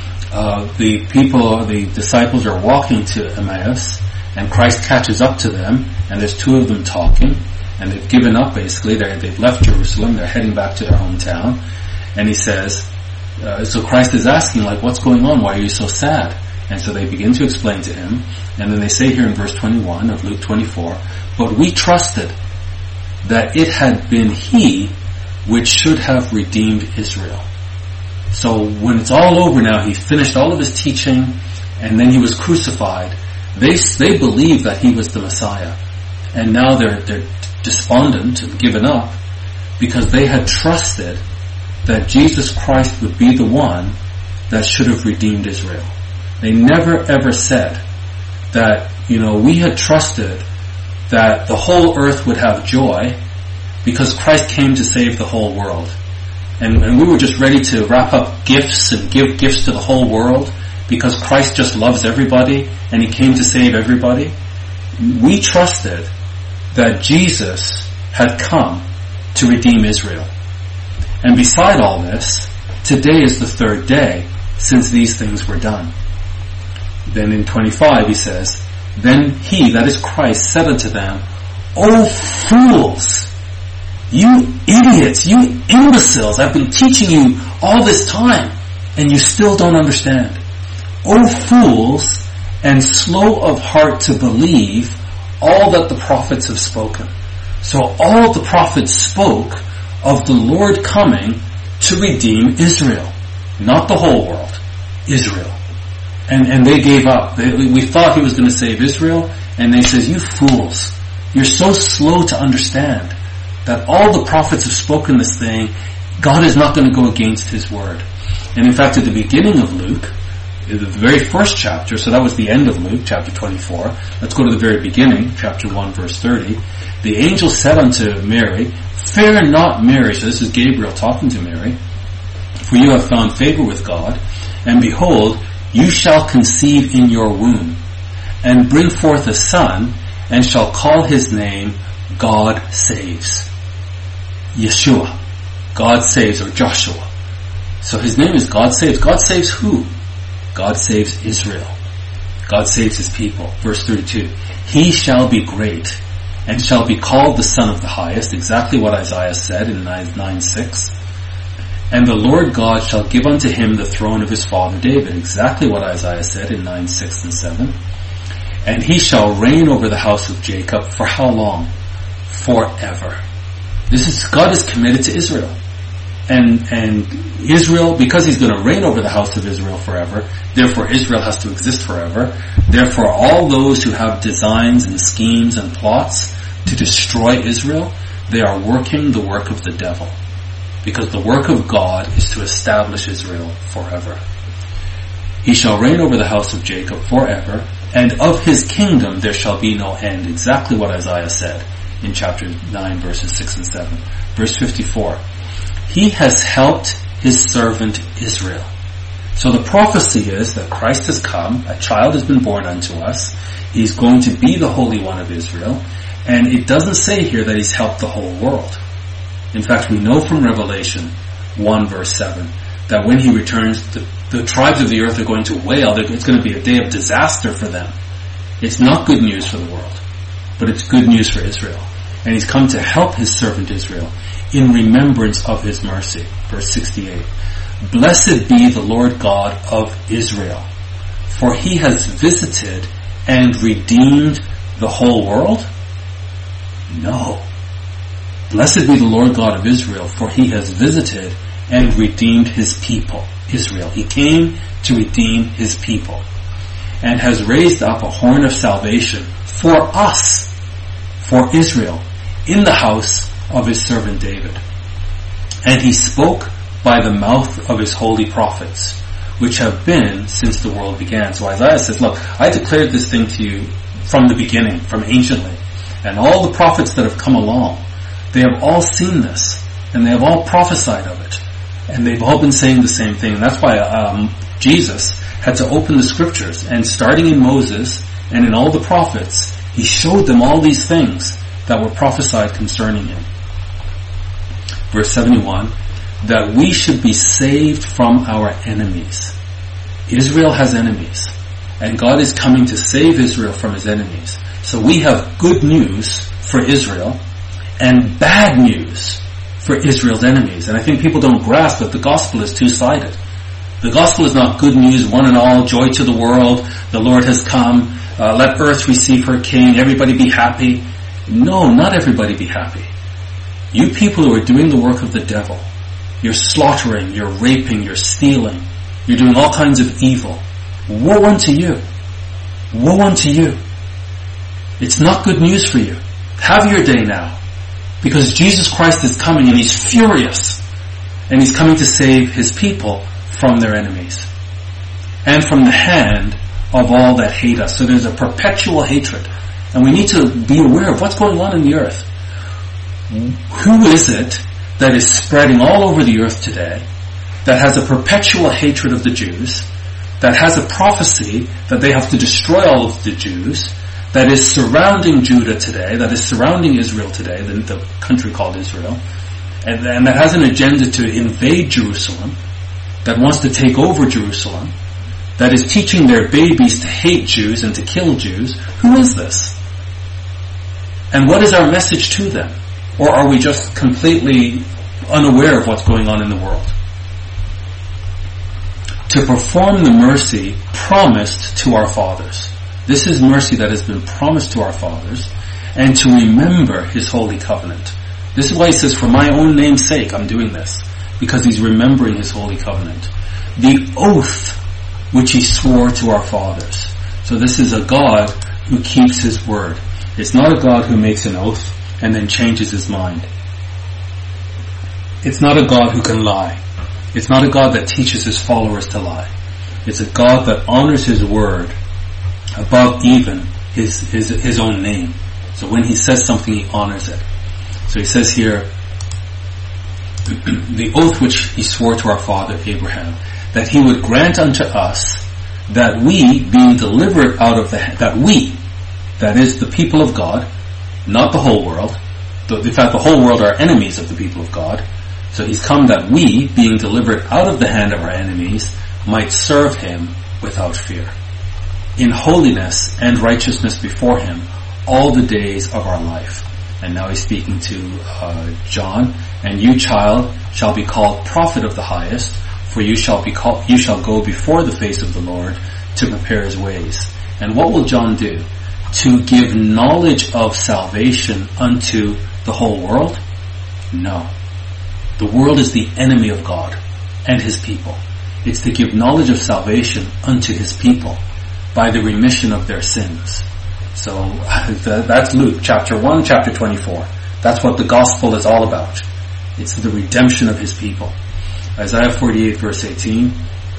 Speaker 1: The disciples are walking to Emmaus, and Christ catches up to them, and there's 2 of them talking, and they've given up basically. They've left Jerusalem, they're heading back to their hometown, and he says, so Christ is asking, like, what's going on? Why are you so sad? And so they begin to explain to him, and then they say here in verse 21 of Luke 24, but we trusted that it had been he which should have redeemed Israel. So when it's all over now, he finished all of his teaching, and then he was crucified. They believed that he was the Messiah, and now they're despondent and given up because they had trusted that Jesus Christ would be the one that should have redeemed Israel. They never ever said that, we had trusted that the whole earth would have joy because Christ came to save the whole world. And we were just ready to wrap up gifts and give gifts to the whole world because Christ just loves everybody and he came to save everybody. We trusted that Jesus had come to redeem Israel. And beside all this, today is the 3rd day since these things were done. Then in 25 he says, then he, that is Christ, said unto them, O fools! You idiots, you imbeciles, I've been teaching you all this time, and you still don't understand. O fools, and slow of heart to believe all that the prophets have spoken. So all the prophets spoke of the Lord coming to redeem Israel. Not the whole world, Israel. And they gave up. We thought he was going to save Israel, and they said, you fools, you're so slow to understand that all the prophets have spoken this thing. God is not going to go against his word. And in fact, at the beginning of Luke, the very first chapter, so that was the end of Luke, chapter 24. Let's go to the very beginning, chapter 1, verse 30. The angel said unto Mary, fear not, Mary. So this is Gabriel talking to Mary. For you have found favor with God, and behold, you shall conceive in your womb, and bring forth a son, and shall call his name God Saves. Yeshua. God saves, or Joshua. So his name is God Saves. God saves who? God saves Israel. God saves his people. Verse 32. He shall be great, and shall be called the Son of the Highest. Exactly what Isaiah said in 9:6. And the Lord God shall give unto him the throne of his father David. Exactly what Isaiah said in 9:6 and 7. And he shall reign over the house of Jacob for how long? Forever. God is committed to Israel. And Israel, because he's going to reign over the house of Israel forever, therefore Israel has to exist forever. Therefore all those who have designs and schemes and plots to destroy Israel, they are working the work of the devil. Because the work of God is to establish Israel forever. He shall reign over the house of Jacob forever, and of his kingdom there shall be no end. Exactly what Isaiah said in chapter 9, verses 6 and 7. Verse 54. He has helped his servant Israel. So the prophecy is that Christ has come, a child has been born unto us, he's going to be the Holy One of Israel, and it doesn't say here that he's helped the whole world. In fact, we know from Revelation 1 verse 7 that when he returns, the tribes of the earth are going to wail. It's going to be a day of disaster for them. It's not good news for the world, but it's good news for Israel. And he's come to help his servant Israel in remembrance of his mercy. Verse 68. Blessed be the Lord God of Israel, for he has visited and redeemed the whole world? No. Blessed be the Lord God of Israel, for he has visited and redeemed his people, Israel. He came to redeem his people, and has raised up a horn of salvation for us, for Israel, in the house of his servant David. And he spoke by the mouth of his holy prophets, which have been since the world began. So Isaiah says, look, I declared this thing to you from the beginning, from anciently. And all the prophets that have come along, they have all seen this, and they have all prophesied of it. And they've all been saying the same thing. And that's why Jesus had to open the scriptures, and starting in Moses and in all the prophets, he showed them all these things that were prophesied concerning him. Verse 71, that we should be saved from our enemies. Israel has enemies, and God is coming to save Israel from his enemies. So we have good news for Israel and bad news for Israel's enemies. And I think people don't grasp that the gospel is two-sided. The gospel is not good news, one and all, joy to the world, the Lord has come, let earth receive her king, everybody be happy. No, not everybody be happy. You people who are doing the work of the devil, you're slaughtering, you're raping, you're stealing, you're doing all kinds of evil. Woe unto you. Woe unto you. It's not good news for you. Have your day now. Because Jesus Christ is coming and he's furious. And he's coming to save his people from their enemies. And from the hand of all that hate us. So there's a perpetual hatred. And we need to be aware of what's going on in the earth. Who is it that is spreading all over the earth today that has a perpetual hatred of the Jews, that has a prophecy that they have to destroy all of the Jews, that is surrounding Judah today, that is surrounding Israel today, the country called Israel, and that has an agenda to invade Jerusalem, that wants to take over Jerusalem, that is teaching their babies to hate Jews and to kill Jews? Who is this? And what is our message to them? Or are we just completely unaware of what's going on in the world? To perform the mercy promised to our fathers. This is mercy that has been promised to our fathers, and to remember his holy covenant. This is why he says, for my own name's sake I'm doing this, because he's remembering his holy covenant. The oath which he swore to our fathers. So this is a God who keeps his word. It's not a God who makes an oath and then changes his mind. It's not a God who can lie. It's not a God that teaches his followers to lie. It's a God that honors his word above even his own name. So when he says something, he honors it. So he says here, the oath which he swore to our father Abraham, that he would grant unto us that we, being delivered out of that is the people of God, not the whole world. In fact, the whole world are enemies of the people of God. So he's come that we, being delivered out of the hand of our enemies, might serve him without fear, in holiness and righteousness before him all the days of our life. And now he's speaking to John. And you, child, shall be called prophet of the highest, for you shall go before the face of the Lord to prepare his ways. And what will John do? To give knowledge of salvation unto the whole world? No. The world is the enemy of God and his people. It's to give knowledge of salvation unto his people by the remission of their sins. So that's Luke chapter 1, chapter 24. That's what the gospel is all about. It's the redemption of his people. Isaiah 48 verse 18.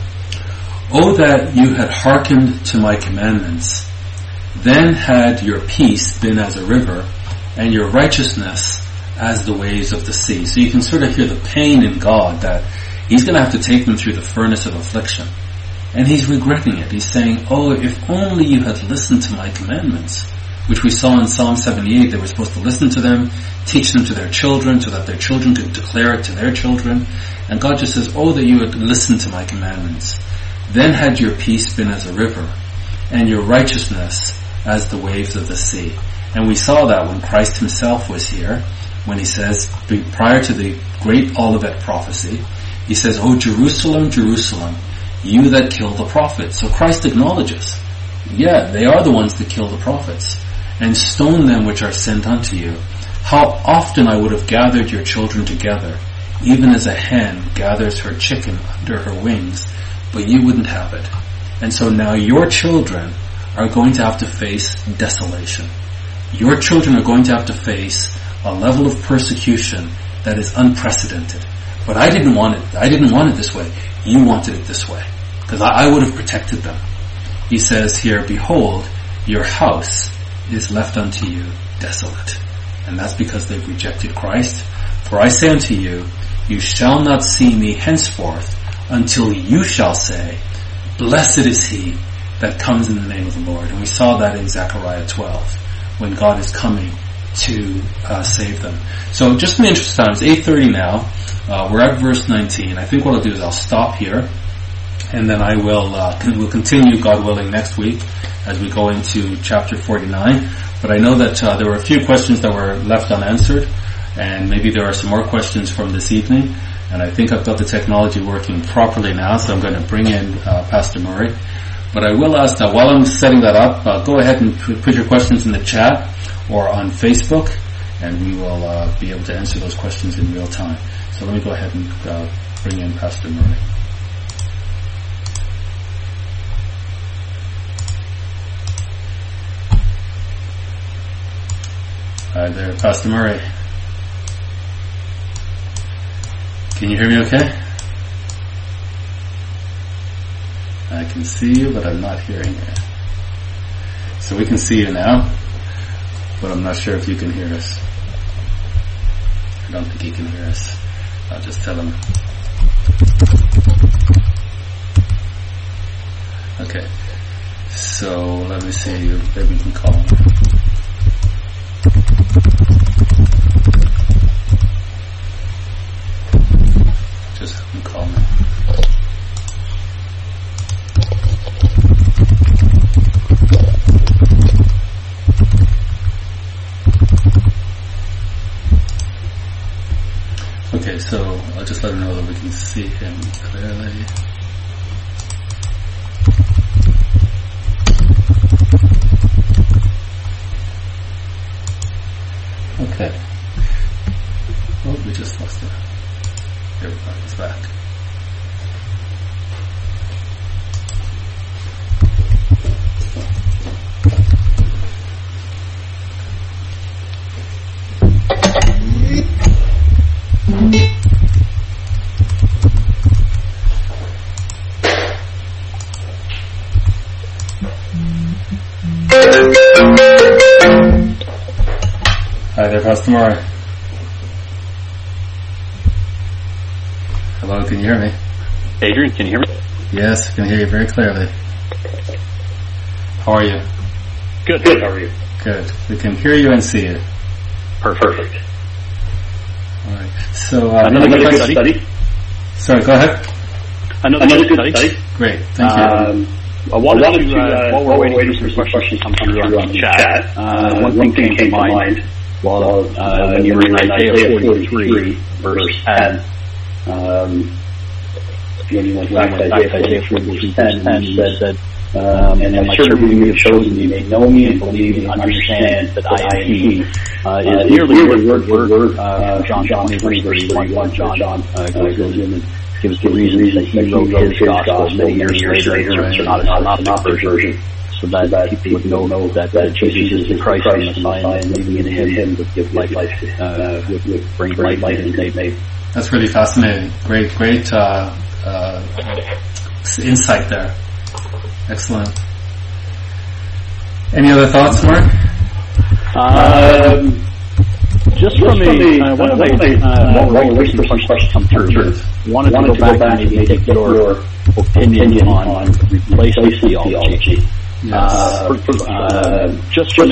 Speaker 1: O that you had hearkened to my commandments, then had your peace been as a river, and your righteousness as the waves of the sea. So you can sort of hear the pain in God that he's going to have to take them through the furnace of affliction. And he's regretting it. He's saying, oh, if only you had listened to my commandments, which we saw in Psalm 78. They were supposed to listen to them, teach them to their children, so that their children could declare it to their children. And God just says, oh, that you had listened to my commandments. Then had your peace been as a river, and your righteousness as the waves of the sea. And we saw that when Christ himself was here, when he says, prior to the great Olivet prophecy, he says, oh, Jerusalem, Jerusalem, you that kill the prophets. So Christ acknowledges, yeah, they are the ones that kill the prophets, and stone them which are sent unto you. How often I would have gathered your children together, even as a hen gathers her chicken under her wings, but you wouldn't have it. And so now your children are going to have to face desolation. Your children are going to have to face a level of persecution that is unprecedented. But I didn't want it. I didn't want it this way. You wanted it this way, because I would have protected them. He says here, behold, your house is left unto you desolate. And that's because they've rejected Christ. For I say unto you, you shall not see me henceforth until you shall say, blessed is he that comes in the name of the Lord. And we saw that in Zechariah 12, when God is coming to save them. So just in the interest of time, it's 8:30 now. We're at verse 19. I think what I'll do is I'll stop here, and then I will we'll continue, God willing, next week as we go into chapter 49. But I know that there were a few questions that were left unanswered, and maybe there are some more questions from this evening. And I think I've got the technology working properly now, so I'm going to bring in Pastor Murray. But I will ask that while I'm setting that up, go ahead and put your questions in the chat or on Facebook, and we will be able to answer those questions in real time. So let me go ahead and bring in Pastor Murray. Hi there, Pastor Murray. Can you hear me okay? I can see you, but I'm not hearing you. So we can see you now, but I'm not sure if you can hear us. I don't think he can hear us. I'll just tell him. Okay. So let me see. Maybe we can call him. Just have him call me. Okay, so I'll just let him know that we can see him clearly. Okay. Oh, we just lost it. There we go, it's back. Hi there, Pastor Murray. Hello, can you hear me?
Speaker 2: Adrian, can you hear me?
Speaker 1: Yes, I can hear you very clearly. How are you?
Speaker 2: Good. How are you?
Speaker 1: Good. We can hear you and see you.
Speaker 2: Perfect.
Speaker 1: All right. So,
Speaker 2: another good study.
Speaker 1: Sorry, go ahead.
Speaker 2: Another good study.
Speaker 1: Great, thank you.
Speaker 2: I wanted to, while we're waiting for some questions to come through on the chat, one thing came to mind when you were in Isaiah 43, verse 10. When you went back to Isaiah 43, 10, he said, and my servant whom you have chosen, you may know me and believe and understand that I am he. Is nearly word for word John 20, verse 21. John goes in and gives the reasons that he wrote his gospel many years later, it's not a synoptic version, so that people would know that Jesus is the Christ and the Messiah, and believing in him would give life, would bring life and save.
Speaker 1: That's really fascinating. Great insight there. Excellent. Any other thoughts, Mark?
Speaker 2: Just from one of the waiting for some questions come through, wanted to go back and maybe take your opinion on replacement theology.
Speaker 1: Yes.
Speaker 2: Just from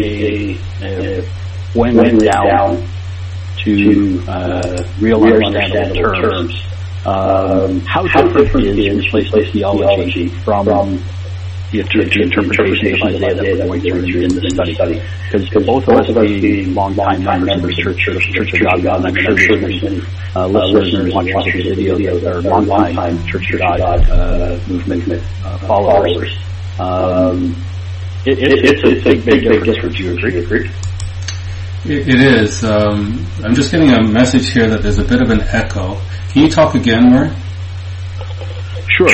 Speaker 2: when we went down to real understandable terms, how different is replacement theology from the interpretation of Isaiah that we're going through in this study? Because both of us being long-time members of the Church of God, and I'm sure there's many listeners and watchers of this video that are long-time Church of God movement followers. It's a big difference. Do you agree?
Speaker 1: It is. I'm just getting a message here that there's a bit of an echo. Can you talk again, Murray?
Speaker 2: Sure.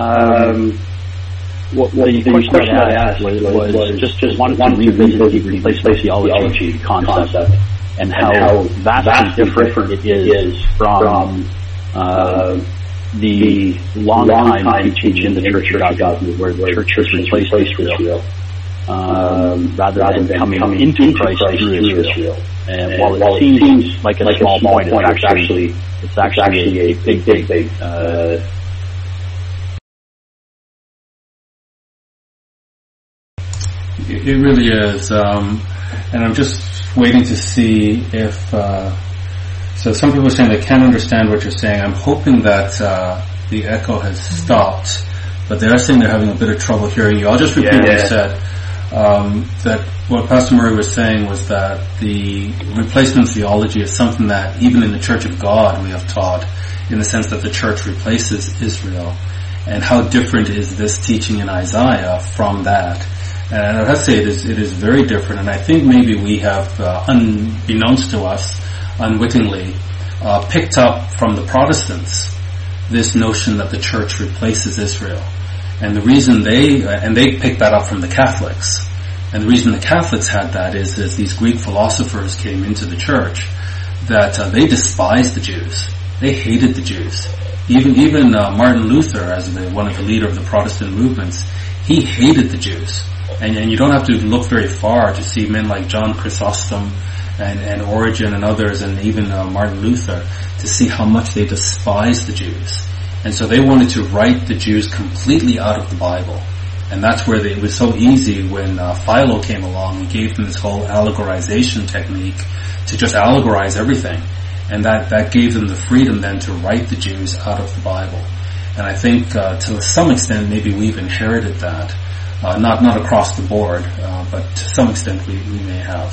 Speaker 2: The question I asked was just wanted to revisit the replacement theology concept and how vastly different it is from the long-time teaching in the Church of God, where the Church has replaced Israel rather than coming into Christ through Israel. And while it seems like a small point, it's actually a big
Speaker 1: It really is. And I'm just waiting to see if... so some people are saying they can't understand what you're saying. I'm hoping that the echo has stopped, but they are saying they're having a bit of trouble hearing you. I'll just repeat what you said. That what Pastor Murray was saying was that the replacement theology is something that even in the Church of God we have taught, in the sense that the church replaces Israel. And how different is this teaching in Isaiah from that? And I have to say it is very different, and I think maybe we have, unbeknownst to us, unwittingly, picked up from the Protestants this notion that the church replaces Israel. And the reason they picked that up from the Catholics. And the reason the Catholics had that is these Greek philosophers came into the church, that they despised the Jews. They hated the Jews. Even Martin Luther, as one of the leader of the Protestant movements, he hated the Jews. And you don't have to look very far to see men like John Chrysostom and Origen and others, and even Martin Luther, to see how much they despised the Jews. And so they wanted to write the Jews completely out of the Bible. And that's where it was so easy when Philo came along and gave them this whole allegorization technique to just allegorize everything. And that gave them the freedom then to write the Jews out of the Bible. And I think to some extent maybe we've inherited that. Not across the board, but to some extent we may have.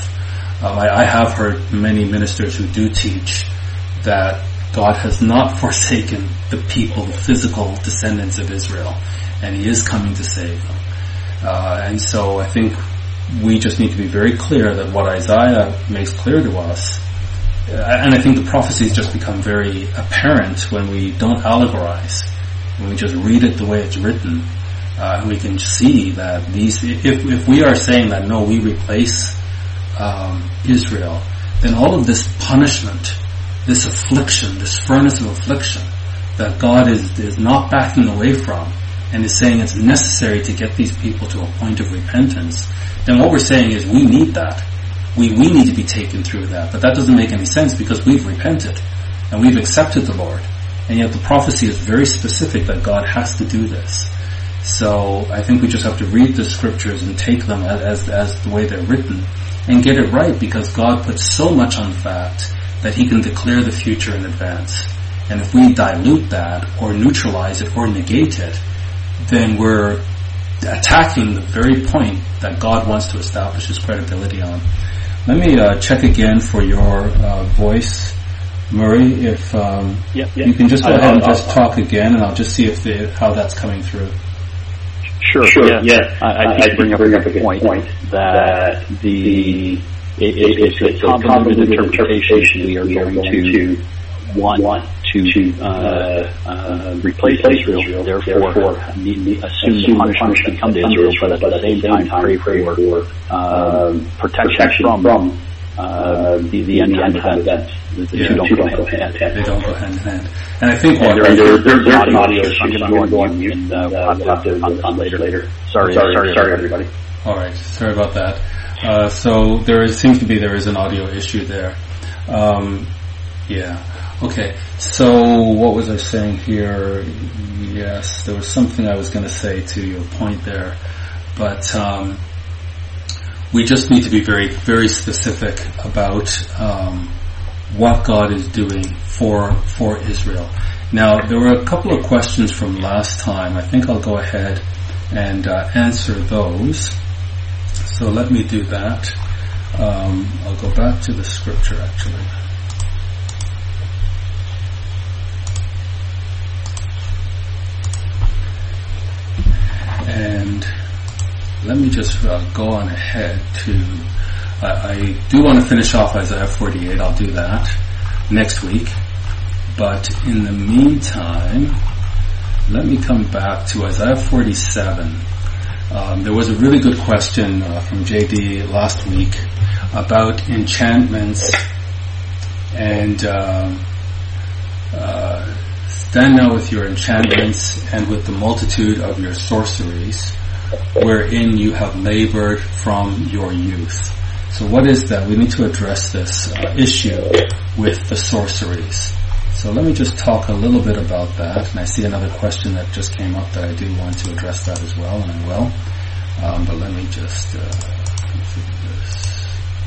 Speaker 1: I have heard many ministers who do teach that God has not forsaken the people, the physical descendants of Israel, and He is coming to save them. And so I think we just need to be very clear that what Isaiah makes clear to us, and I think the prophecies just become very apparent when we don't allegorize, when we just read it the way it's written, and we can see that if we are saying that no, we replace Israel, then all of this punishment, this affliction, this furnace of affliction that God is not backing away from and is saying it's necessary to get these people to a point of repentance, then what we're saying is we need that. We need to be taken through that. But that doesn't make any sense because we've repented and we've accepted the Lord. And yet the prophecy is very specific that God has to do this. So I think we just have to read the scriptures and take them as the way they're written and get it right, because God puts so much on the fact that He can declare the future in advance. And if we dilute that or neutralize it or negate it, then we're attacking the very point that God wants to establish His credibility on. Let me check again for your voice, Murray, if you can just go ahead and just talk again, and I'll just see how that's coming through.
Speaker 2: Sure. Yeah. I bring up a good point that it's a convoluted interpretation. We are going to want to replace Israel, therefore assume punishment should come to Israel, but at the same time pray for protection from the end event. The two don't go hand in hand.
Speaker 1: They don't go hand in hand. And I think
Speaker 2: there's an audio issue. I'm going to go on mute, and we'll have to on later. Sorry, everybody.
Speaker 1: All right, sorry about that. So there seems to be an audio issue there. Yeah. Okay. So what was I saying here? Yes, there was something I was going to say to your point there, but we just need to be very, very specific about what God is doing for Israel. Now, there were a couple of questions from last time. I think I'll go ahead and answer those. So let me do that. I'll go back to the scripture actually. And let me just go on ahead to... I do want to finish off Isaiah 48. I'll do that next week. But in the meantime, let me come back to Isaiah 47. There was a really good question from JD last week about enchantments and stand now with your enchantments and with the multitude of your sorceries, wherein you have labored from your youth. So what is that? We need to address this issue with the sorceries. So let me just talk a little bit about that. And I see another question that just came up that I do want to address that as well, and I will. But let me just configure this.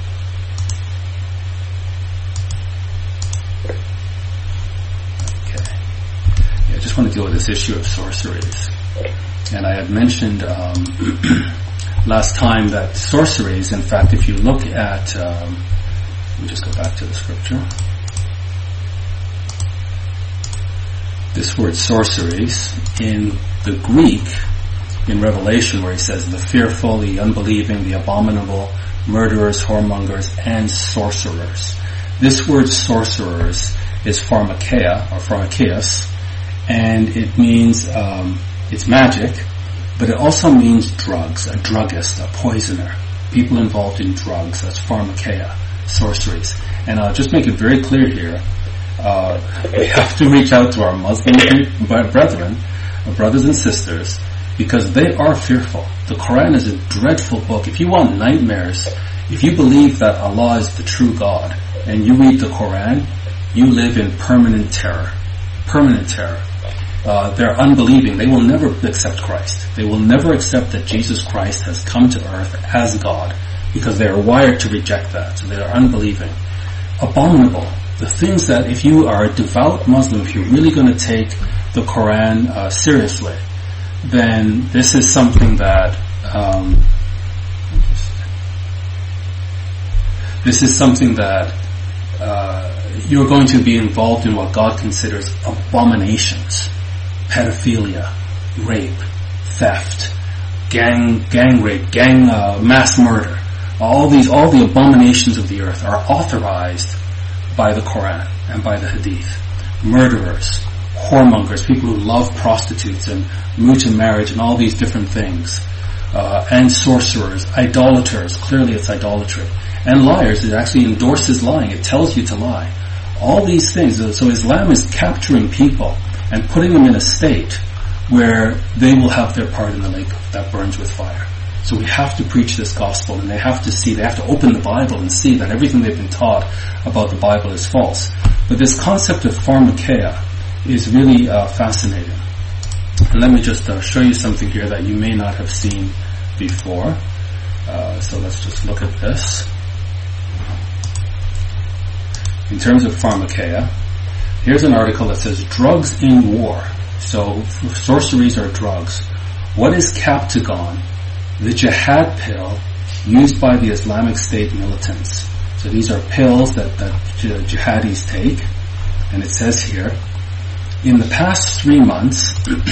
Speaker 1: Okay. Yeah, I just want to deal with this issue of sorceries. And I had mentioned last time that sorceries, in fact, if you look at, let me just go back to the scripture. This word sorceries in the Greek, in Revelation, where he says the fearful, the unbelieving, the abominable, murderers, whoremongers, and sorcerers. This word sorcerers is pharmakeia, or pharmakeus, and it means, it's magic, but it also means drugs, a druggist, a poisoner, people involved in drugs. That's pharmakeia, sorceries. And I'll just make it very clear here, we have to reach out to our Muslim brethren, our brothers and sisters, because they are fearful. The Quran is a dreadful book. If you want nightmares, if you believe that Allah is the true God, and you read the Quran, you live in permanent terror. Permanent terror. They're unbelieving. They will never accept Christ. They will never accept that Jesus Christ has come to earth as God, because they are wired to reject that. So they are unbelieving. Abominable. The things that if you are a devout Muslim, if you're really going to take the Quran seriously, then this is something that you're going to be involved in what God considers abominations: pedophilia, rape, theft, gang rape, mass murder. All the abominations of the earth are authorized by the Quran and by the Hadith. Murderers, whoremongers, people who love prostitutes and root to marriage and all these different things, and sorcerers, idolaters, clearly it's idolatry, and liars. It actually endorses lying. It tells you to lie. All these things. So Islam is capturing people and putting them in a state where they will have their part in the lake that burns with fire. So we have to preach this gospel, and they have to open the Bible and see that everything they've been taught about the Bible is false. But this concept of pharmakeia is really fascinating. And let me just show you something here that you may not have seen before. So let's just look at this. In terms of pharmakeia, here's an article that says drugs in war. So sorceries are drugs. What is Captagon? The jihad pill used by the Islamic State militants. So these are pills that jihadis take. And it says here, in the past 3 months,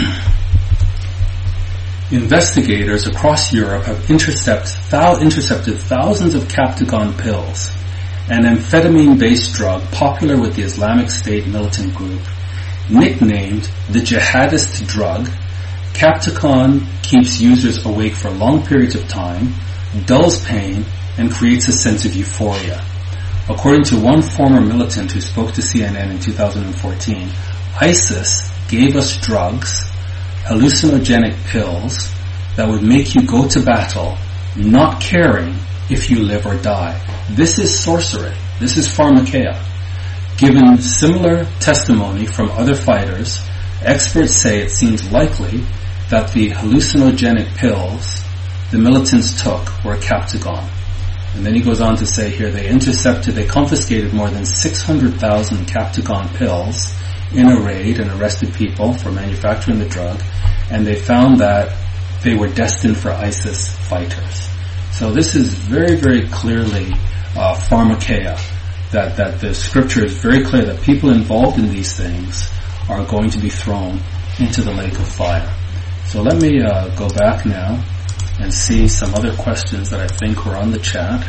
Speaker 1: investigators across Europe have intercepted thousands of Captagon pills, an amphetamine-based drug popular with the Islamic State militant group. Nicknamed the jihadist drug, Captagon keeps users awake for long periods of time, dulls pain, and creates a sense of euphoria. According to one former militant who spoke to CNN in 2014, ISIS gave us drugs, hallucinogenic pills, that would make you go to battle, not caring if you live or die. This is sorcery. This is pharmakeia. Given similar testimony from other fighters, experts say it seems likely that the hallucinogenic pills the militants took were Captagon. And then he goes on to say here, they confiscated more than 600,000 Captagon pills in a raid and arrested people for manufacturing the drug, and they found that they were destined for ISIS fighters. So this is very, very clearly pharmakeia, that the scripture is very clear that people involved in these things are going to be thrown into the lake of fire. So let me go back now and see some other questions that I think were on the chat.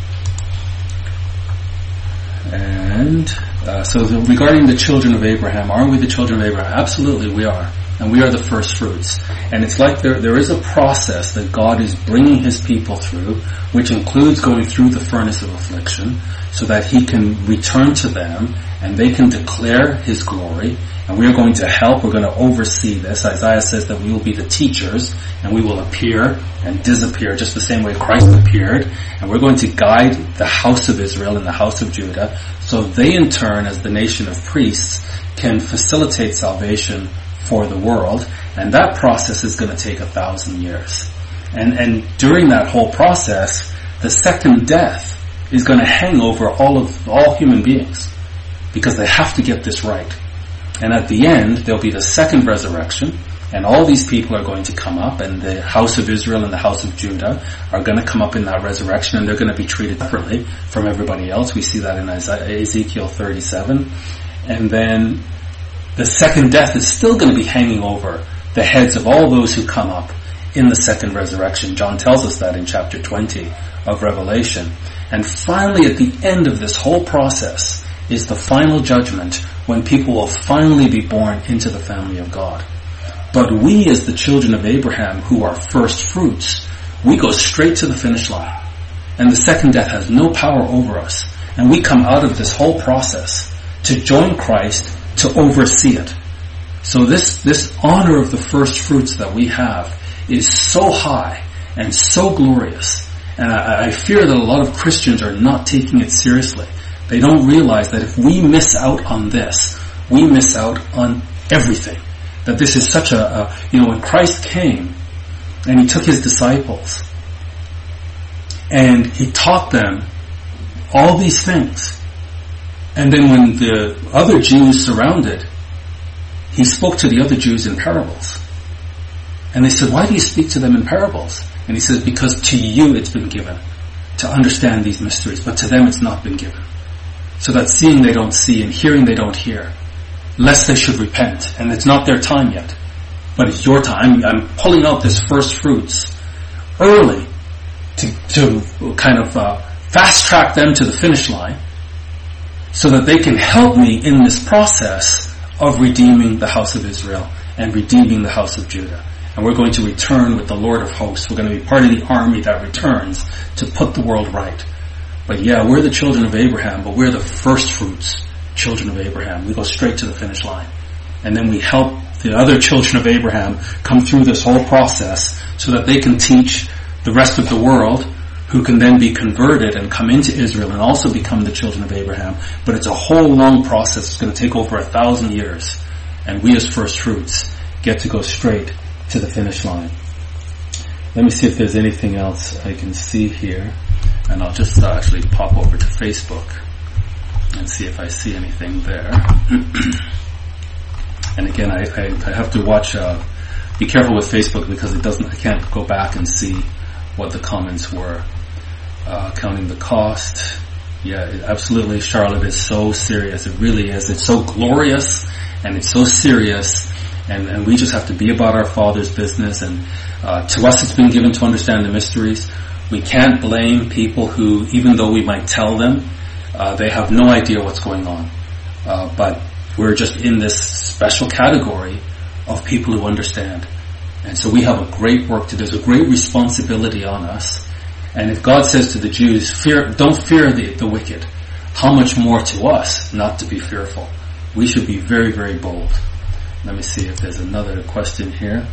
Speaker 1: And so regarding the children of Abraham, aren't we the children of Abraham? Absolutely we are. And we are the first fruits. And it's like there is a process that God is bringing His people through, which includes going through the furnace of affliction, so that He can return to them and they can declare His glory. And we are going to help, we're going to oversee this. Isaiah says that we will be the teachers, and we will appear and disappear just the same way Christ appeared. And we're going to guide the house of Israel and the house of Judah, so they in turn, as the nation of priests, can facilitate salvation for the world. And that process is going to take 1,000 years. And during that whole process, the second death is going to hang over all human beings, because they have to get this right. And at the end, there'll be the second resurrection, and all these people are going to come up, and the house of Israel and the house of Judah are going to come up in that resurrection, and they're going to be treated differently from everybody else. We see that in Ezekiel 37. And then the second death is still going to be hanging over the heads of all those who come up in the second resurrection. John tells us that in chapter 20 of Revelation. And finally, at the end of this whole process is the final judgment, when people will finally be born into the family of God. But we, as the children of Abraham, who are first fruits, we go straight to the finish line. And the second death has no power over us. And we come out of this whole process to join Christ, to oversee it. So this honor of the first fruits that we have is so high and so glorious. And I fear that a lot of Christians are not taking it seriously. They don't realize that if we miss out on this, we miss out on everything. That this is such when Christ came and he took his disciples and he taught them all these things. And then when the other Jews surrounded, he spoke to the other Jews in parables. And they said, why do you speak to them in parables? And he says, because to you it's been given to understand these mysteries, but to them it's not been given. So that seeing they don't see and hearing they don't hear, lest they should repent. And it's not their time yet, but it's your time. I'm pulling out this first fruits early to kind of fast track them to the finish line, so that they can help me in this process of redeeming the house of Israel and redeeming the house of Judah. And we're going to return with the Lord of hosts. We're going to be part of the army that returns to put the world right. But yeah, we're the children of Abraham, but we're the first fruits, children of Abraham. We go straight to the finish line. And then we help the other children of Abraham come through this whole process so that they can teach the rest of the world, who can then be converted and come into Israel and also become the children of Abraham. But it's a whole long process. It's going to take over 1,000 years. And we as first fruits get to go straight to the finish line. Let me see if there's anything else I can see here. And I'll just actually pop over to Facebook and see if I see anything there. And again, I have to watch, be careful with Facebook, because I can't go back and see what the comments were. Counting the cost. Yeah, absolutely, Charlotte, is so serious. It really is. It's so glorious and it's so serious. And we just have to be about our Father's business. And to us it's been given to understand the mysteries. We can't blame people who, even though we might tell them, they have no idea what's going on. But we're just in this special category of people who understand. And so we have a great work to do. There's a great responsibility on us. And if God says to the Jews, don't fear the wicked, how much more to us not to be fearful? We should be very, very bold. Let me see if there's another question here.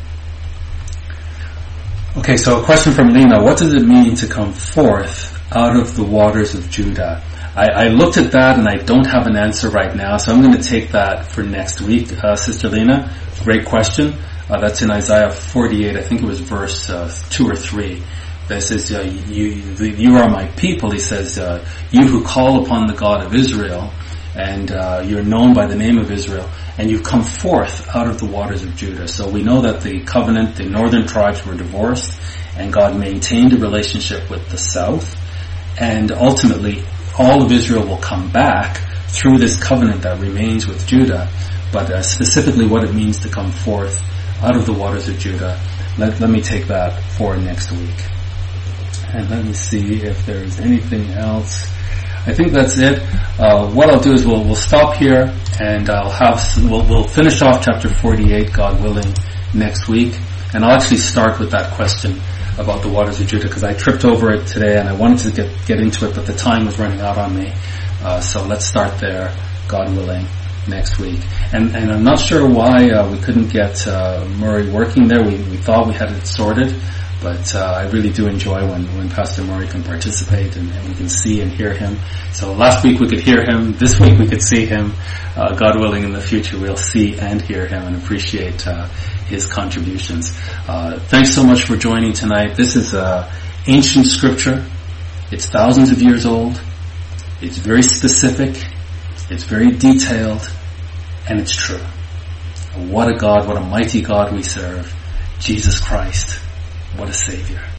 Speaker 1: Okay, so a question from Lena. What does it mean to come forth out of the waters of Judah? I looked at that and I don't have an answer right now, so I'm going to take that for next week, Sister Lena. Great question. That's in Isaiah 48, I think it was verse 2 or 3. That says, you are my people, he says, you who call upon the God of Israel, and you're known by the name of Israel, and you come forth out of the waters of Judah. So we know that the covenant, the northern tribes were divorced, and God maintained a relationship with the south, and ultimately all of Israel will come back through this covenant that remains with Judah. But specifically what it means to come forth out of the waters of Judah, let me take that for next week. And let me see if there's anything else. I think that's it. What I'll do is we'll stop here, and we'll finish off chapter 48, God willing, next week. And I'll actually start with that question about the waters of Judah, because I tripped over it today and I wanted to get into it, but the time was running out on me. So let's start there, God willing, next week. And I'm not sure why we couldn't get Murray working there. We thought we had it sorted,
Speaker 3: But I really do enjoy when Pastor Murray can participate and we can see and hear him. So last week we could hear him. This week we could see him. God willing, in the future we'll see and hear him and appreciate his contributions. Thanks so much for joining tonight. This is ancient scripture. It's thousands of years old. It's very specific. It's very detailed. And it's true. What a God, what a mighty God we serve. Jesus Christ. What a Savior.